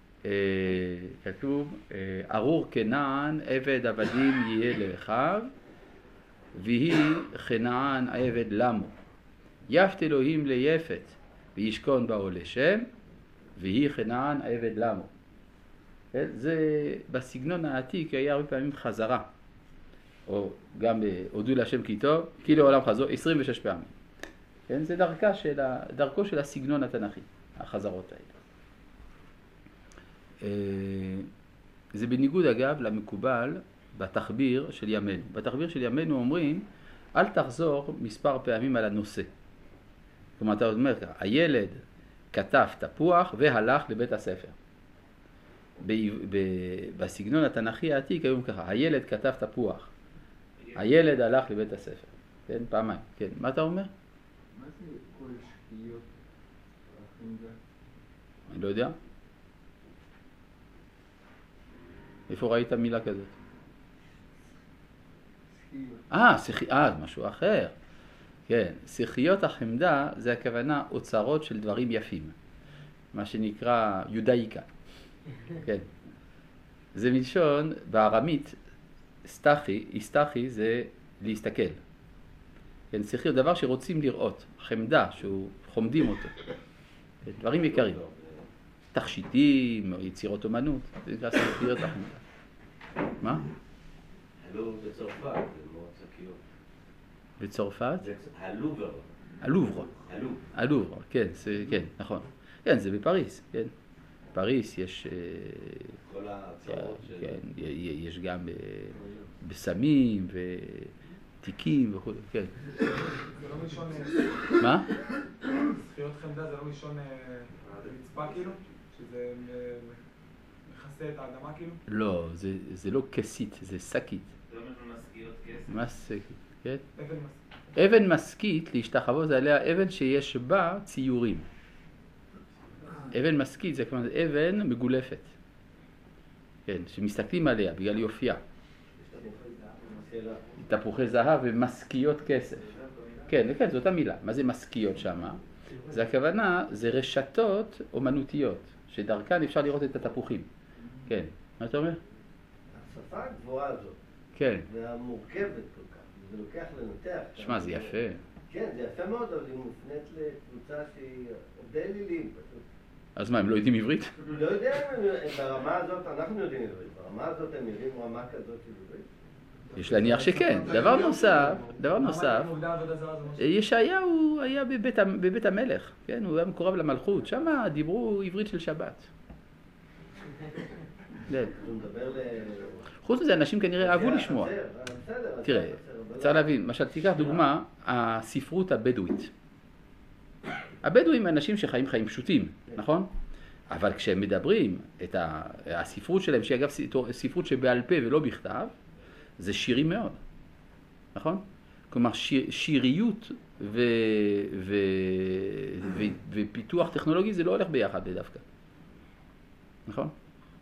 כתוב, ארור כנען עבד עבדים יהיה לאחיו, ויהי כנען עבד למו. יפת אלוהים ליפת, וישכון באו לשם, ויהי כנען עבד למו. זה בסגנון העתיק היה הרבה פעמים חזרה, או גם הודו להשם כי טוב, כי לעולם חזור, 26 פעמים. כן? זה דרכו של הסגנון התנ"כי, החזרות האלה. זה בניגוד אגב למקובל בתחביר של ימינו. בתחביר של ימינו אומרים, אל תחזור מספר פעמים על הנושא. כלומר, אתה אומר ככה, הילד כתב תפוח והלך לבית הספר. בסגנון התנ"כי העתיק היום ככה, הילד כתב תפוח, הילד הלך לבית הספר. כן, פעמיים. כן, מה אתה אומר? מה זה כל שקיעות החמדה? אני לא יודע. איפה ראית מילה כזאת? משהו אחר. כן, שיחיות החמדה זה הכוונה אוצרות של דברים יפים. מה שנקרא יודאיקה. כן. זה מלשון, בארמית, הסתחי זה להסתכל. כן, שיחיות, דבר שרוצים לראות. חמדה, שהוא חומדים אותו. כן, דברים יקרים. תכשיטים, יצירות אומנות. זה נקרא שיחיות החמדה. מה? הלו בצרפת, זה מאוד שקיות. בצרפת? הלובר. הלובר. הלובר, כן, כן, נכון. כן, זה בפריס, כן. פריס יש... כל ההצעות של... כן, יש גם בסמים ותיקים וכו', כן. זה לא מלשון... מה? זכיות חמדה זה לא מלשון רצפה כאילו? שזה מכסה את האדמה כאילו? לא, זה לא כסית, זה שקית. זה לא מלשון משכיות כסף? מה שקית, כן? אבן משכית. אבן משכית, להשתחוות זה עליה אבן שיש בה ציורים. אבן משכית זה כלומר אבן מגולפת. כן, שמסתכלים עליה בגלל יופייה. תפוחי זהב ומשכיות כסף. כן, זאת אותה מילה. מה זה משכיות שמה? זה הכוונה, זה רשתות אומנותיות, שדרכן אפשר לראות את התפוחים. כן. מה אתה אומר? השפה הגבוהה הזאת, כן. והמורכבת כל כך, זה לוקח לנתח. שמע, זה יפה. כן, זה יפה מאוד, אבל היא מופנית לקבוצה שהיא די לילים פשוט. אז מה, הם לא יודעים עברית? לא יודע אם ברמה הזאת, אנחנו יודעים עברית, ברמה הזאת הם יודעים רמה כזאת של עברית. יש להניח שכן. דבר נוסף, ישעיהו היה בבית המלך, כן? הוא היה מקורב למלכות, שם דיברו עברית של שבת. הוא מדבר חוץ מזה, אנשים כנראה אהבו לשמוע. תראה, צריך להבין, למשל, תיקח דוגמה, הספרות הבדואית. הבדואים הם אנשים שחיים חיים פשוטים, נכון? אבל כשהם מדברים את הספרות שלהם, שהיא אגב ספרות שבעל פה ולא בכתב, זה שירי מאוד, נכון? כלומר, שיריות ופיתוח טכנולוגי זה לא הולך ביחד דווקא, נכון?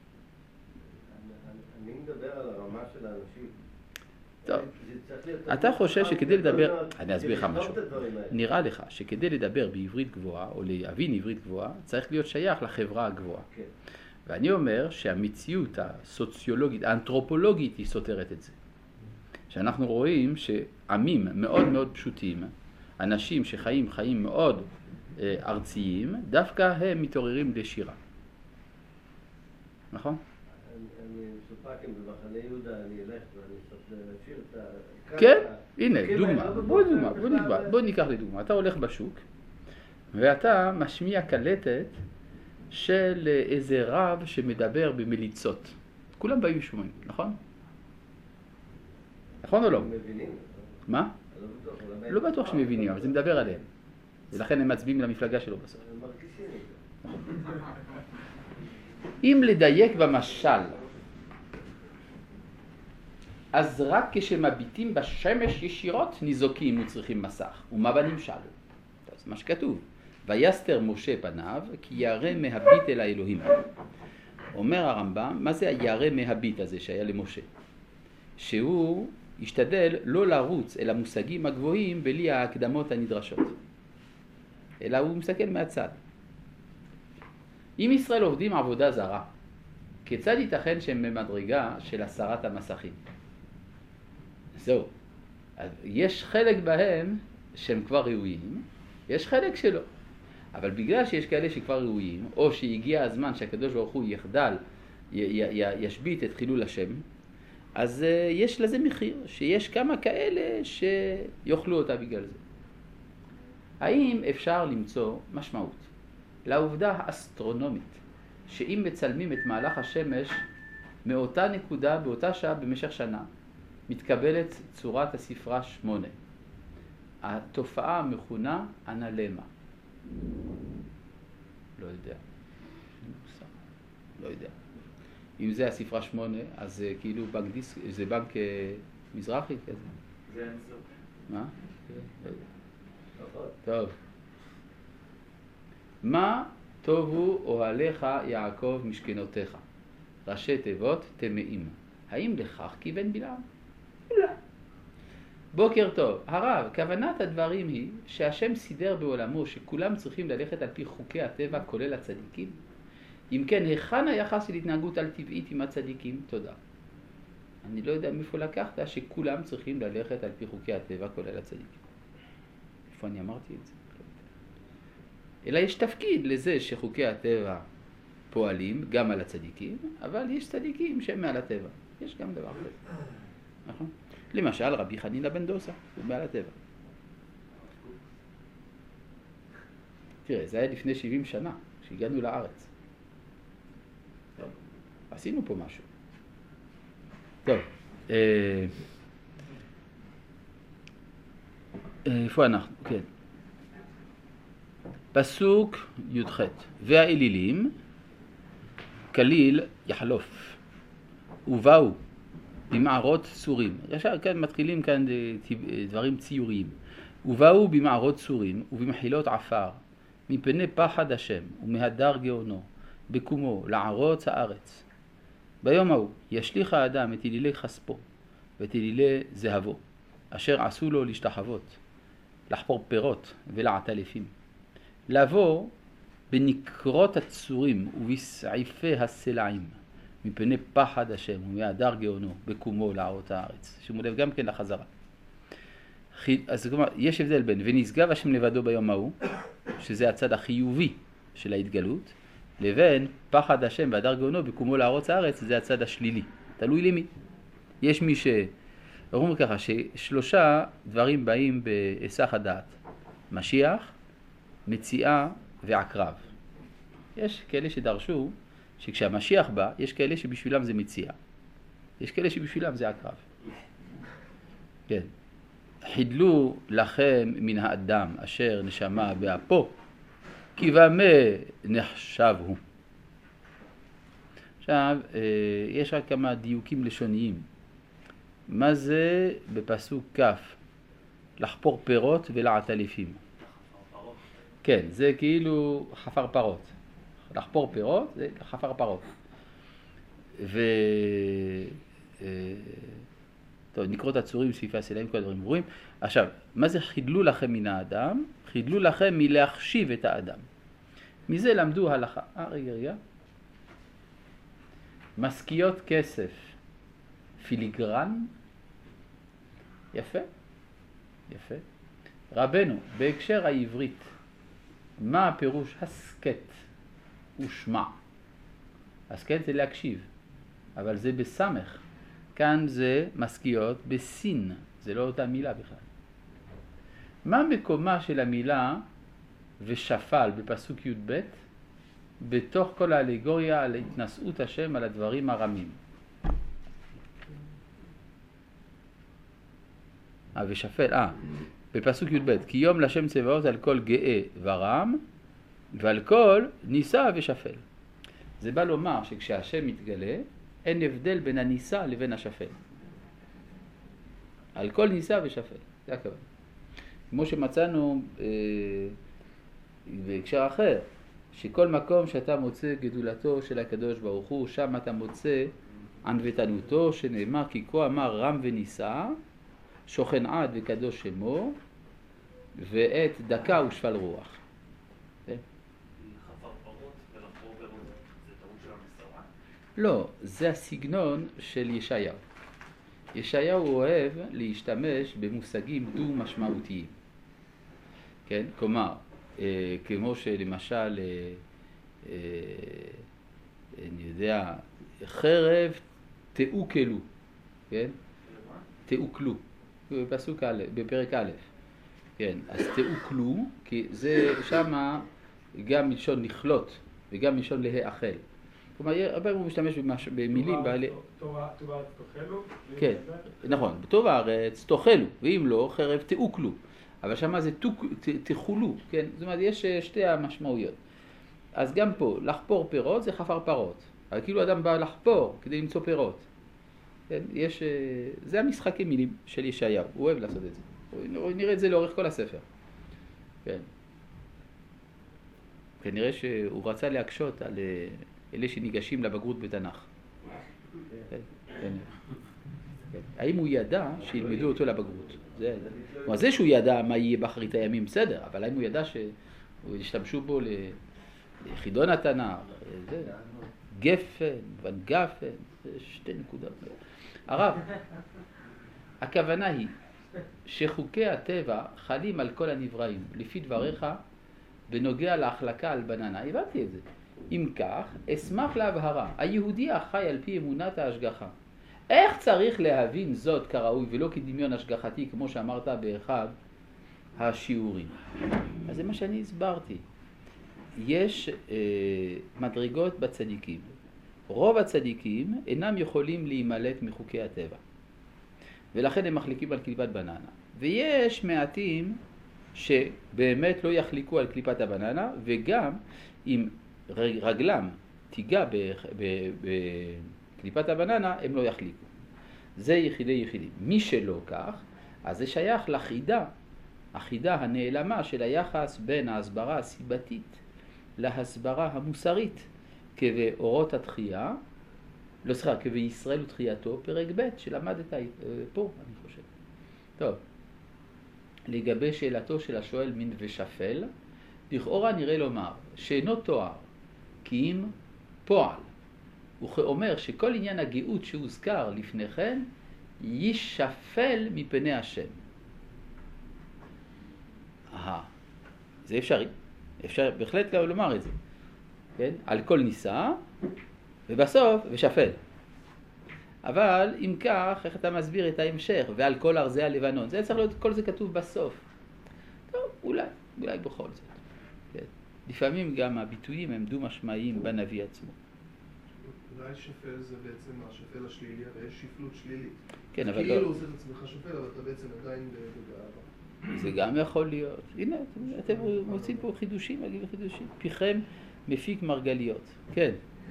אני מדבר על הרמה של האנשים. טוב, אתה חושב שכדי לדבר, אני אסביר לך משהו, נראה לך שכדי לדבר בעברית גבוהה או להבין עברית גבוהה צריך להיות שייך לחברה הגבוהה. ואני אומר שהמציאות הסוציולוגית, האנתרופולוגית היא סותרת את זה. שאנחנו רואים שעמים מאוד מאוד פשוטים, אנשים שחיים חיים מאוד ארציים, דווקא הם מתעוררים לשירה. נכון? אני מסופק אם במחנה יהודה אני אלך ואני אשיר את ה... כן, הנה, דוגמה. בוא ניקח לדוגמה. אתה הולך בשוק ואתה משמיע קלטת של איזה רב שמדבר במליצות. כולם באים שומעים, נכון? נכון או לא? מבינים. מה? לא בטוח שמבינים, אבל זה מדבר עליהם. ולכן הם מצביעים למפלגה שלו בסוף. הם מרגישים את זה. אם לדייק במשל, אז רק כשמביטים בשמש ישירות ניזוקים וצריכים מסך. ומה בנמשל? זה מה שכתוב. ויסתר משה פניו כי ירא מהביט אל האלוהים. אומר הרמב"ם, מה זה הירא מהביט הזה שהיה למשה? שהוא השתדל לא לרוץ אל המושגים הגבוהים בלי ההקדמות הנדרשות. אלא הוא מסתכל מהצד. אם ישראל עובדים עבודה זרה, כיצד ייתכן שהם במדרגה של הסרת המסכים? זהו. יש חלק בהם שהם כבר ראויים, יש חלק שלא. אבל בגלל שיש כאלה שכבר ראויים, או שהגיע הזמן שהקדוש ברוך הוא יחדל, ישבית את חילול השם, אז יש לזה מחיר, שיש כמה כאלה שיוכלו אותה בגלל זה. האם אפשר למצוא משמעות לעובדה האסטרונומית, שאם מצלמים את מהלך השמש מאותה נקודה באותה שעה במשך שנה, מתקבלת צורת הספרה 8. התופעה המכונה אנלמה. לא יודע. לא יודע. אם זה הספרה 8, אז זה כאילו בנק דיסק, זה בנק מזרחי כזה. זה אינסוף. מה? טוב. מה טובו אוהליך יעקב משכנותיך? ראשי תיבות טמאים. האם לכך כיוון בלעם? לא. בוקר טוב. הרב, כוונת הדברים היא שהשם סידר בעולמו שכולם צריכים ללכת על פי חוקי הטבע כולל הצדיקים? אם כן, היכן היחס של התנהגות על טבעית עם הצדיקים? תודה. אני לא יודע מאיפה לקחת שכולם צריכים ללכת על פי חוקי הטבע כולל הצדיקים. איפה אני אמרתי את זה? אלא יש תפקיד לזה שחוקי הטבע פועלים גם על הצדיקים, אבל יש צדיקים שהם מעל הטבע. יש גם דבר כזה. נכון? למשל רבי חנינא בן דוסא, הוא מעל הטבע. תראה, זה היה לפני 70 שנה, כשהגענו לארץ. טוב, עשינו פה משהו. טוב, איפה אנחנו? כן. פסוק י"ח. והאלילים כליל יחלוף ובאו במערות צורים. ישר כאן מתחילים כאן דברים ציוריים. ובאו במערות צורים ובמחילות עפר מפני פחד השם ומהדר גאונו בקומו לערוץ הארץ. ביום ההוא ישליך האדם את אלילי חספו ואת אלילי זהבו אשר עשו לו להשתחוות, לחפור פירות ולעטלפים, לבוא בנקרות הצורים ובסעיפי הסלעים מפני פחד השם ומהדר גאונו בקומו להראות הארץ. שימו לב גם כן לחזרה. אז כלומר, יש הבדל בין ונשגב השם לבדו ביום ההוא, שזה הצד החיובי של ההתגלות, לבין פחד השם והדר גאונו בקומו להראות הארץ, זה הצד השלילי. תלוי למי. יש מי אומרים ככה, ששלושה דברים באים בהיסח הדעת. משיח, מציאה ועקרב. יש כאלה שדרשו שכשהמשיח בא, יש כאלה שבשבילם זה מציאה. יש כאלה שבשבילם זה עקרב. כן. חידלו לכם מן האדם אשר נשמה באפו, כי במה נחשב הוא. עכשיו, יש רק כמה דיוקים לשוניים. מה זה בפסוק כף? לחפור פירות ולעטלפים. כן, זה כאילו חפר פרות. לחפור פירות זה חפר פרות. טוב, נקרא את הצורים, סעיפי הסלעים, כל הדברים ברורים. עכשיו, מה זה חידלו לכם מן האדם? חידלו לכם מלהחשיב את האדם. מזה למדו הלכה. רגע. משכיות כסף, פיליגרן. יפה. רבנו, בהקשר העברית, מה הפירוש הסקט ושמע? הסקט זה להקשיב, אבל זה בסמך. כאן זה משכיות בסין, זה לא אותה מילה בכלל. מה מקומה של המילה ושפל בפסוק י"ב בתוך כל האלגוריה על התנשאות השם על הדברים הרמים? ושפל, בפסוק י"ב, כי יום לשם צבאות על כל גאה ורם ועל כל ניסה ושפל. זה בא לומר שכשהשם מתגלה אין הבדל בין הניסה לבין השפל. על כל ניסה ושפל, זה הכוונה. כמו שמצאנו בהקשר אחר, שכל מקום שאתה מוצא גדולתו של הקדוש ברוך הוא, שם אתה מוצא ענוותנותו, שנאמר כי כה אמר רם וניסה, שוכן עד וקדוש שמו, ועת דקה ושפל רוח. חפר פרות ולחפור פירות, זה טעות של המסורה? לא, זה הסגנון של ישעיהו. ישעיהו אוהב להשתמש במושגים דו-משמעותיים. כן? כלומר, כמו שלמשל, אני יודע, חרב תאוכלו, כן? תאוכלו, בפרק א', כן, אז תאוכלו, כי זה שמה גם מלשון לכלות וגם מלשון להאכל. כלומר, הרבה הוא משתמש במילים בעלי... טוב הארץ תאכלו? כן, נכון, טוב הארץ תאכלו, ואם לא, חרב תאוכלו. אבל שמה זה תאכלו, כן? זאת אומרת, יש שתי המשמעויות. אז גם פה, לחפור פירות זה חפר פרות. אבל כאילו אדם בא לחפור כדי למצוא פירות. כן? זה המשחקי מילים של ישעיהו, הוא אוהב לעשות את זה. נראה את זה לאורך כל הספר. כן. כנראה שהוא רצה להקשות על אלה שניגשים לבגרות בתנ"ך. כן. האם הוא ידע שילמדו אותו לבגרות? זה שהוא ידע מה יהיה באחרית הימים, בסדר, אבל האם הוא ידע שישתמשו בו לחידון התנ"ך, גפן, ונגפן, שתי נקודות. הרב, הכוונה היא שחוקי הטבע חלים על כל הנבראים, לפי דבריך, בנוגע להחלקה על בננה. הבנתי את זה. אם כך, אשמח להבהרה. היהודי החי על פי אמונת ההשגחה. איך צריך להבין זאת כראוי ולא כדמיון השגחתי, כמו שאמרת באחד השיעורים? אז זה מה שאני הסברתי. יש מדרגות בצדיקים. רוב הצדיקים אינם יכולים להימלט מחוקי הטבע. ולכן הם מחליקים על קליפת בננה. ויש מעטים שבאמת לא יחליקו על קליפת הבננה, וגם אם רגלם תיגע בקליפת הבננה, הם לא יחליקו. זה יחידים. מי שלא כך, אז זה שייך לחידה, החידה הנעלמה של היחס בין ההסברה הסיבתית להסברה המוסרית, כבאורות התחייה, לא סליחה, כבישראל ותחייתו, פרק ב' שלמדת פה, אני חושב. טוב, לגבי שאלתו של השואל מין ושפל, לכאורה נראה לומר שאינו תואר, כי אם פועל, הוא אומר שכל עניין הגאות שהוזכר לפני כן, יישפל מפני השם. זה אפשרי. אפשר בהחלט לומר את זה. כן? על כל ניסה, ובסוף, ושפל. אבל אם כך, איך אתה מסביר את ההמשך? ועל כל ארזי הלבנון. זה צריך להיות, כל זה כתוב בסוף. טוב, אולי בכל זאת. כן? לפעמים גם הביטויים הם דו-משמעיים בנביא עצמו. אולי שפל זה בעצם השפל השלילי, הרי יש שפלות שלילית. כן, אבל לא. כאילו עושה את עצמך שפל, אבל אתה בעצם עדיין בגאווה. זה גם יכול להיות. הנה, אתם מוצאים פה חידושים, פיכם מפיק מרגליות. כן.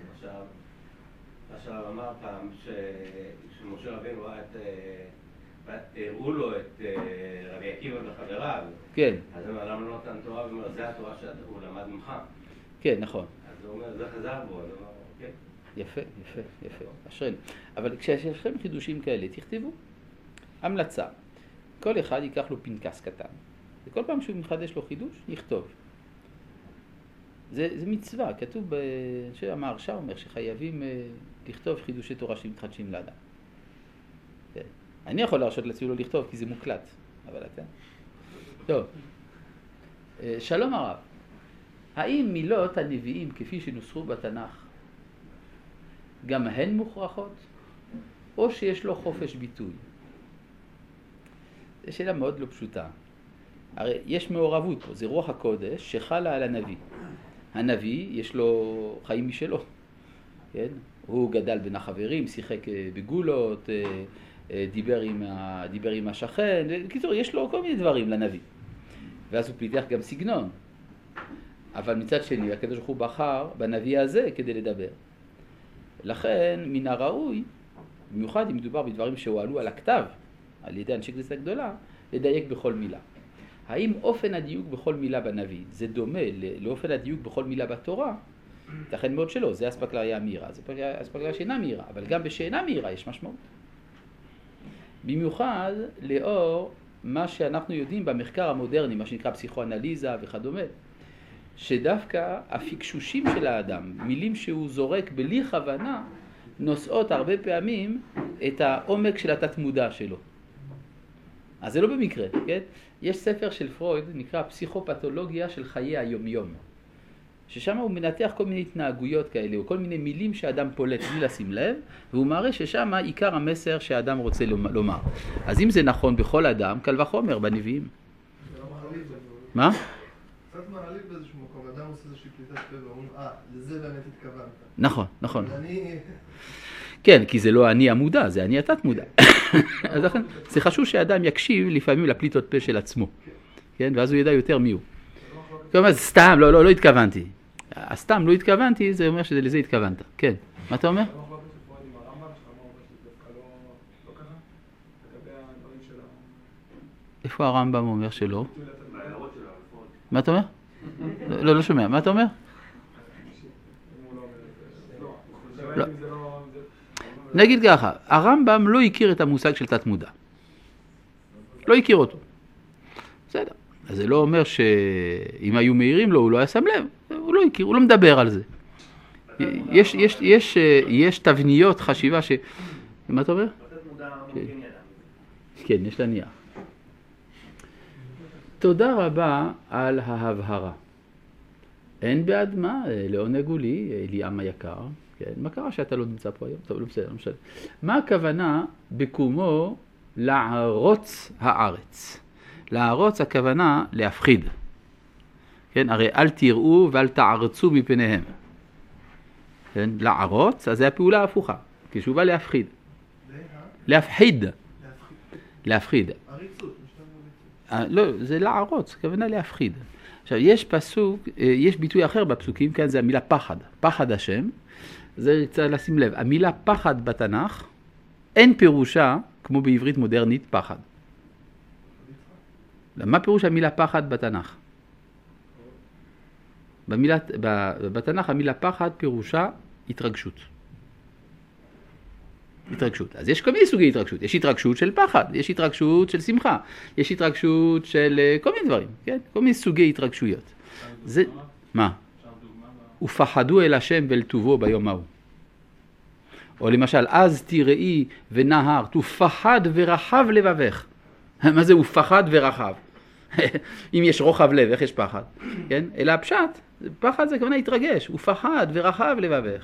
עכשיו אמר פעם שמשה רבינו הראו לו את רבי עקיבא וחבריו. כן. אז הוא למה לא נתן תורה, ואומר, זה התורה שהוא למד ממך. כן, נכון. אז הוא אומר, זה חזר בו, אז הוא אומר, כן. יפה. אשרנו. אבל כשיש לכם חידושים כאלה, תכתבו. המלצה. כל אחד ייקח לו פנקס קטן. וכל פעם שהוא מחדש לו חידוש, יכתוב. זה מצווה, כתוב שהמהרש"א אומר שחייבים לכתוב חידושי תורה שמתחדשים לאדם. אני יכול להרשות לעצמי לא לכתוב כי זה מוקלט, אבל אתה... טוב, שלום הרב, האם מילות הנביאים כפי שנוסחו בתנ"ך גם הן מוכרחות או שיש לו חופש ביטוי? זו שאלה מאוד לא פשוטה. הרי יש מעורבות פה, זה רוח הקודש שחלה על הנביא. הנביא יש לו חיים משלו, כן? הוא גדל בין החברים, שיחק בגולות, דיבר עם השכן, בקיצור, יש לו כל מיני דברים לנביא. ואז הוא פיתח גם סגנון. אבל מצד שני, הקדוש ברוך הוא בחר בנביא הזה כדי לדבר. לכן, מן הראוי, במיוחד אם מדובר בדברים שהועלו על הכתב, על ידי אנשי כנסת הגדולה, לדייק בכל מילה. האם אופן הדיוק בכל מילה בנביא זה דומה לאופן הדיוק בכל מילה בתורה? ייתכן מאוד שלא, זה אספקלריה מהירה, זה אספקלריה שאינה מהירה, אבל גם בשאינה מהירה יש משמעות. במיוחד לאור מה שאנחנו יודעים במחקר המודרני, מה שנקרא פסיכואנליזה וכדומה, שדווקא הפקשושים של האדם, מילים שהוא זורק בלי כוונה, נושאות הרבה פעמים את העומק של התת-מודע שלו. אז זה לא במקרה, כן? יש ספר של פרויד, נקרא פסיכופתולוגיה של חיי היומיום, ששם הוא מנתח כל מיני התנהגויות כאלה, או כל מיני מילים שהאדם פולט בלי לשים לב, והוא מראה ששם עיקר המסר שהאדם רוצה לומר. אז אם זה נכון בכל אדם, קל וחומר בנביאים. זה לא מעליב. מה? קצת מעליב באיזשהו מקום, אדם עושה איזושהי פליטת פה ואומרים, לזה באמת התכוונת. נכון. כן, כי זה לא אני המודע, זה אני התת מודע. אז לכן, זה חשוב שהאדם יקשיב לפעמים לפליטות פה של עצמו. כן? ואז הוא ידע יותר מי הוא. כלומר, סתם, לא התכוונתי. הסתם לא התכוונתי, זה אומר שלזה התכוונת. כן. מה אתה אומר? איפה הרמב"ם אומר שלא? מה אתה אומר? לא שומע. מה אתה אומר? לא. נגיד ככה, הרמב"ם לא הכיר את המושג של תת מודע. לא הכיר אותו. בסדר. אז זה לא אומר שאם היו מהירים לו, הוא לא היה שם לב. הוא לא הכיר, הוא לא מדבר על זה. יש תבניות חשיבה ש... מה אתה אומר? כן, יש לה נייר. תודה רבה על ההבהרה. אין בעד מה, לעונג הוא לי, אליעם היקר. כן, מה קרה שאתה לא נמצא פה היום? טוב, לא בסדר, לא משנה. מה הכוונה בקומו לערוץ הארץ? לערוץ הכוונה להפחיד. כן, הרי אל תראו ואל תערצו מפניהם. כן, לערוץ, אז זה הפעולה ההפוכה. כשהוא בא להפחיד. להפחיד. להפחיד. עריצות. לא, זה לערוץ, הכוונה להפחיד. עכשיו, יש פסוק, יש ביטוי אחר בפסוקים, כאן זה המילה פחד. פחד השם. זה צריך לשים לב. המילה פחד בתנ"ך, אין פירושה, כמו בעברית מודרנית, פחד. מה פירוש המילה פחד בתנ"ך? בתנ"ך המילה פחד פירושה התרגשות. התרגשות. אז יש כל מיני סוגי התרגשות. יש התרגשות של פחד, יש התרגשות של שמחה, יש התרגשות של כל מיני דברים, כן? כל מיני סוגי התרגשויות. זה... מה? ופחדו אל השם ואל טובו ביום ההוא. או למשל, אז תראי ונהרת, ופחד ורחב לבבך. מה זה ופחד ורחב? אם יש רוחב לב, איך יש פחד? כן? אלא הפשט, פחד זה כוונה להתרגש, ופחד ורחב לבבך.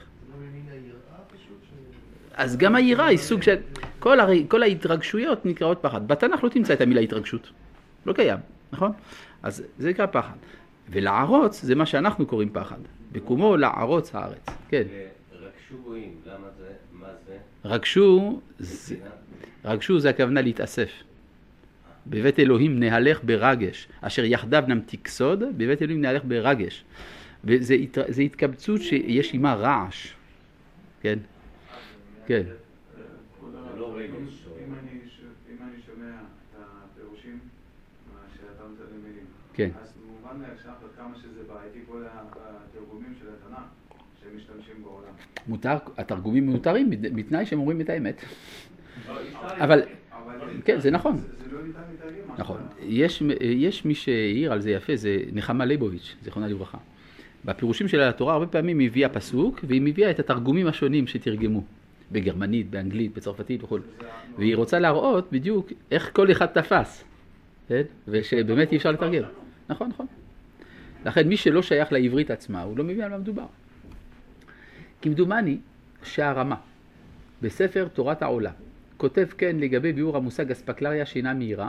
אז גם היראה היא סוג של... כל ההתרגשויות נקראות פחד. בתנ"ך לא תמצא את המילה התרגשות. לא קיים, נכון? אז זה נקרא פחד. ולערוץ זה מה שאנחנו קוראים פחד. בקומו לערוץ הארץ. כן. רגשו גויים, למה זה? מה זה? רגשו זה הכוונה להתאסף. בבית אלוהים נהלך ברגש, אשר יחדיו נמתיק סוד, בבית אלוהים נהלך ברגש. וזה התקבצות שיש עימה רעש. כן? כן. זה לא רגש. אם אני שומע את הפירושים שאתה נותן למילים, כן. אז מובן להקשב עד כמה שזה בעייתי כל התרגומים של התנ"ך שהם משתמשים בעולם. התרגומים מותרים בתנאי שהם אומרים את האמת. אבל, כן, זה נכון. זה לא ניתן להתרגם. נכון. יש מי שהעיר על זה יפה, זה נחמה ליבוביץ', זיכרונה לברכה. בפירושים של התורה הרבה פעמים היא הביאה פסוק, והיא מביאה את התרגומים השונים שתרגמו. בגרמנית, באנגלית, בצרפתית וכו'. והיא רוצה להראות בדיוק איך כל אחד תפס. ושבאמת אי אפשר לתרגם. נכון, נכון. לכן מי שלא שייך לעברית עצמה, הוא לא מבין על מה מדובר. כמדומני שהרמה בספר תורת העולה כותב כן לגבי ביאור המושג אספקלריה שאינה מהירה,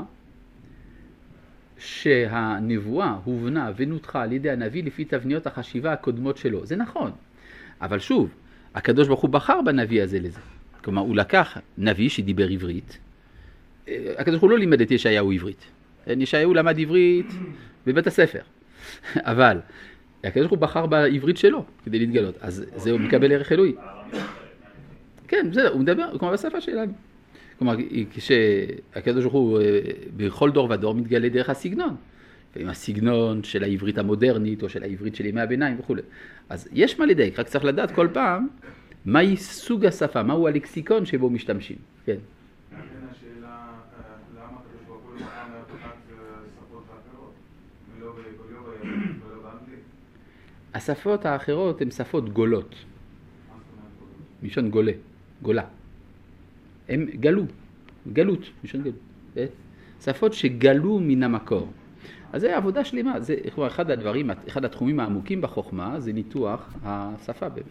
שהנבואה הובנה ונותחה על ידי הנביא לפי תבניות החשיבה הקודמות שלו. זה נכון. אבל שוב, הקדוש ברוך הוא בחר בנביא הזה לזה. כלומר, הוא לקח נביא שדיבר עברית. הקדוש ברוך הוא לא לימד את ישעיהו עברית. ישעיהו למד עברית בבית הספר. אבל הקדוש ברוך הוא בחר בעברית שלו כדי להתגלות. אז זה הוא מקבל ערך אלוהי. כן, בסדר, הוא מדבר כמו בשפה שלנו. כלומר, כשהקדוש ברוך הוא בכל דור ודור מתגלה דרך הסגנון. עם הסגנון של העברית המודרנית או של העברית של ימי הביניים וכו'. אז יש מה לדייק, רק צריך לדעת כל פעם מהי סוג השפה, מהו הלקסיקון שבו משתמשים. כן. השאלה, למה הקדוש ברוך הוא לא בחר מהפכת שפות האחרות? לא בעברית ולא באנגלית? השפות האחרות הן שפות גולות. מה זאת אומרת גולות? מלשון גולה, גולה. הם גלות, מלשון גלות. שפות שגלו מן המקור. אז זה עבודה שלמה, זה אחד הדברים, אחד התחומים העמוקים בחוכמה, זה ניתוח השפה באמת.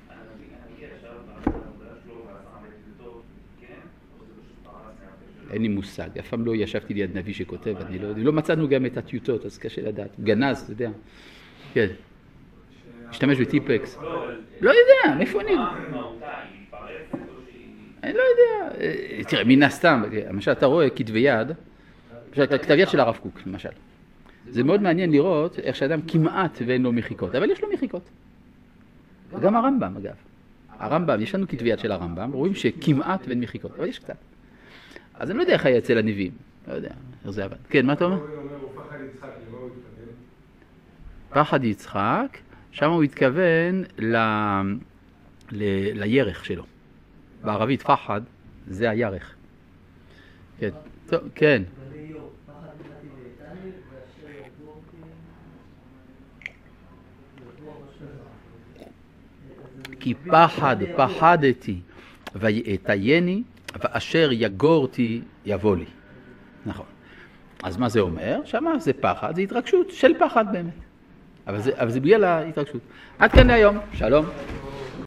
אין לי מושג, אף פעם לא ישבתי ליד נביא שכותב, לא מצאנו גם את הטיוטות, אז קשה לדעת. גנז, אתה יודע. כן. השתמש בטיפקס. לא יודע, מאיפה אני... אני לא יודע. תראה, מן הסתם, למשל אתה רואה כתבי יד, כתב יד של הרב קוק, למשל. זה מאוד מעניין לראות איך שאדם כמעט ואין לו מחיקות, אבל יש לו מחיקות. גם הרמב"ם אגב. הרמב"ם, יש לנו כתבי יד של הרמב"ם, רואים שכמעט ואין מחיקות, אבל יש קצת. אז אני לא יודע איך היה אצל הנביאים, לא יודע איך זה עבד. כן, מה אתה אומר? פחד יצחק, שם הוא התכוון לירך שלו. בערבית פחד זה הירך. כן, טוב, כן. כי פחדתי ויאתייני ואשר יגורתי יבוא לי. נכון. אז מה זה אומר? שמה זה פחד, זה התרגשות של פחד באמת. אבל זה בגלל ההתרגשות. עד כאן להיום. שלום.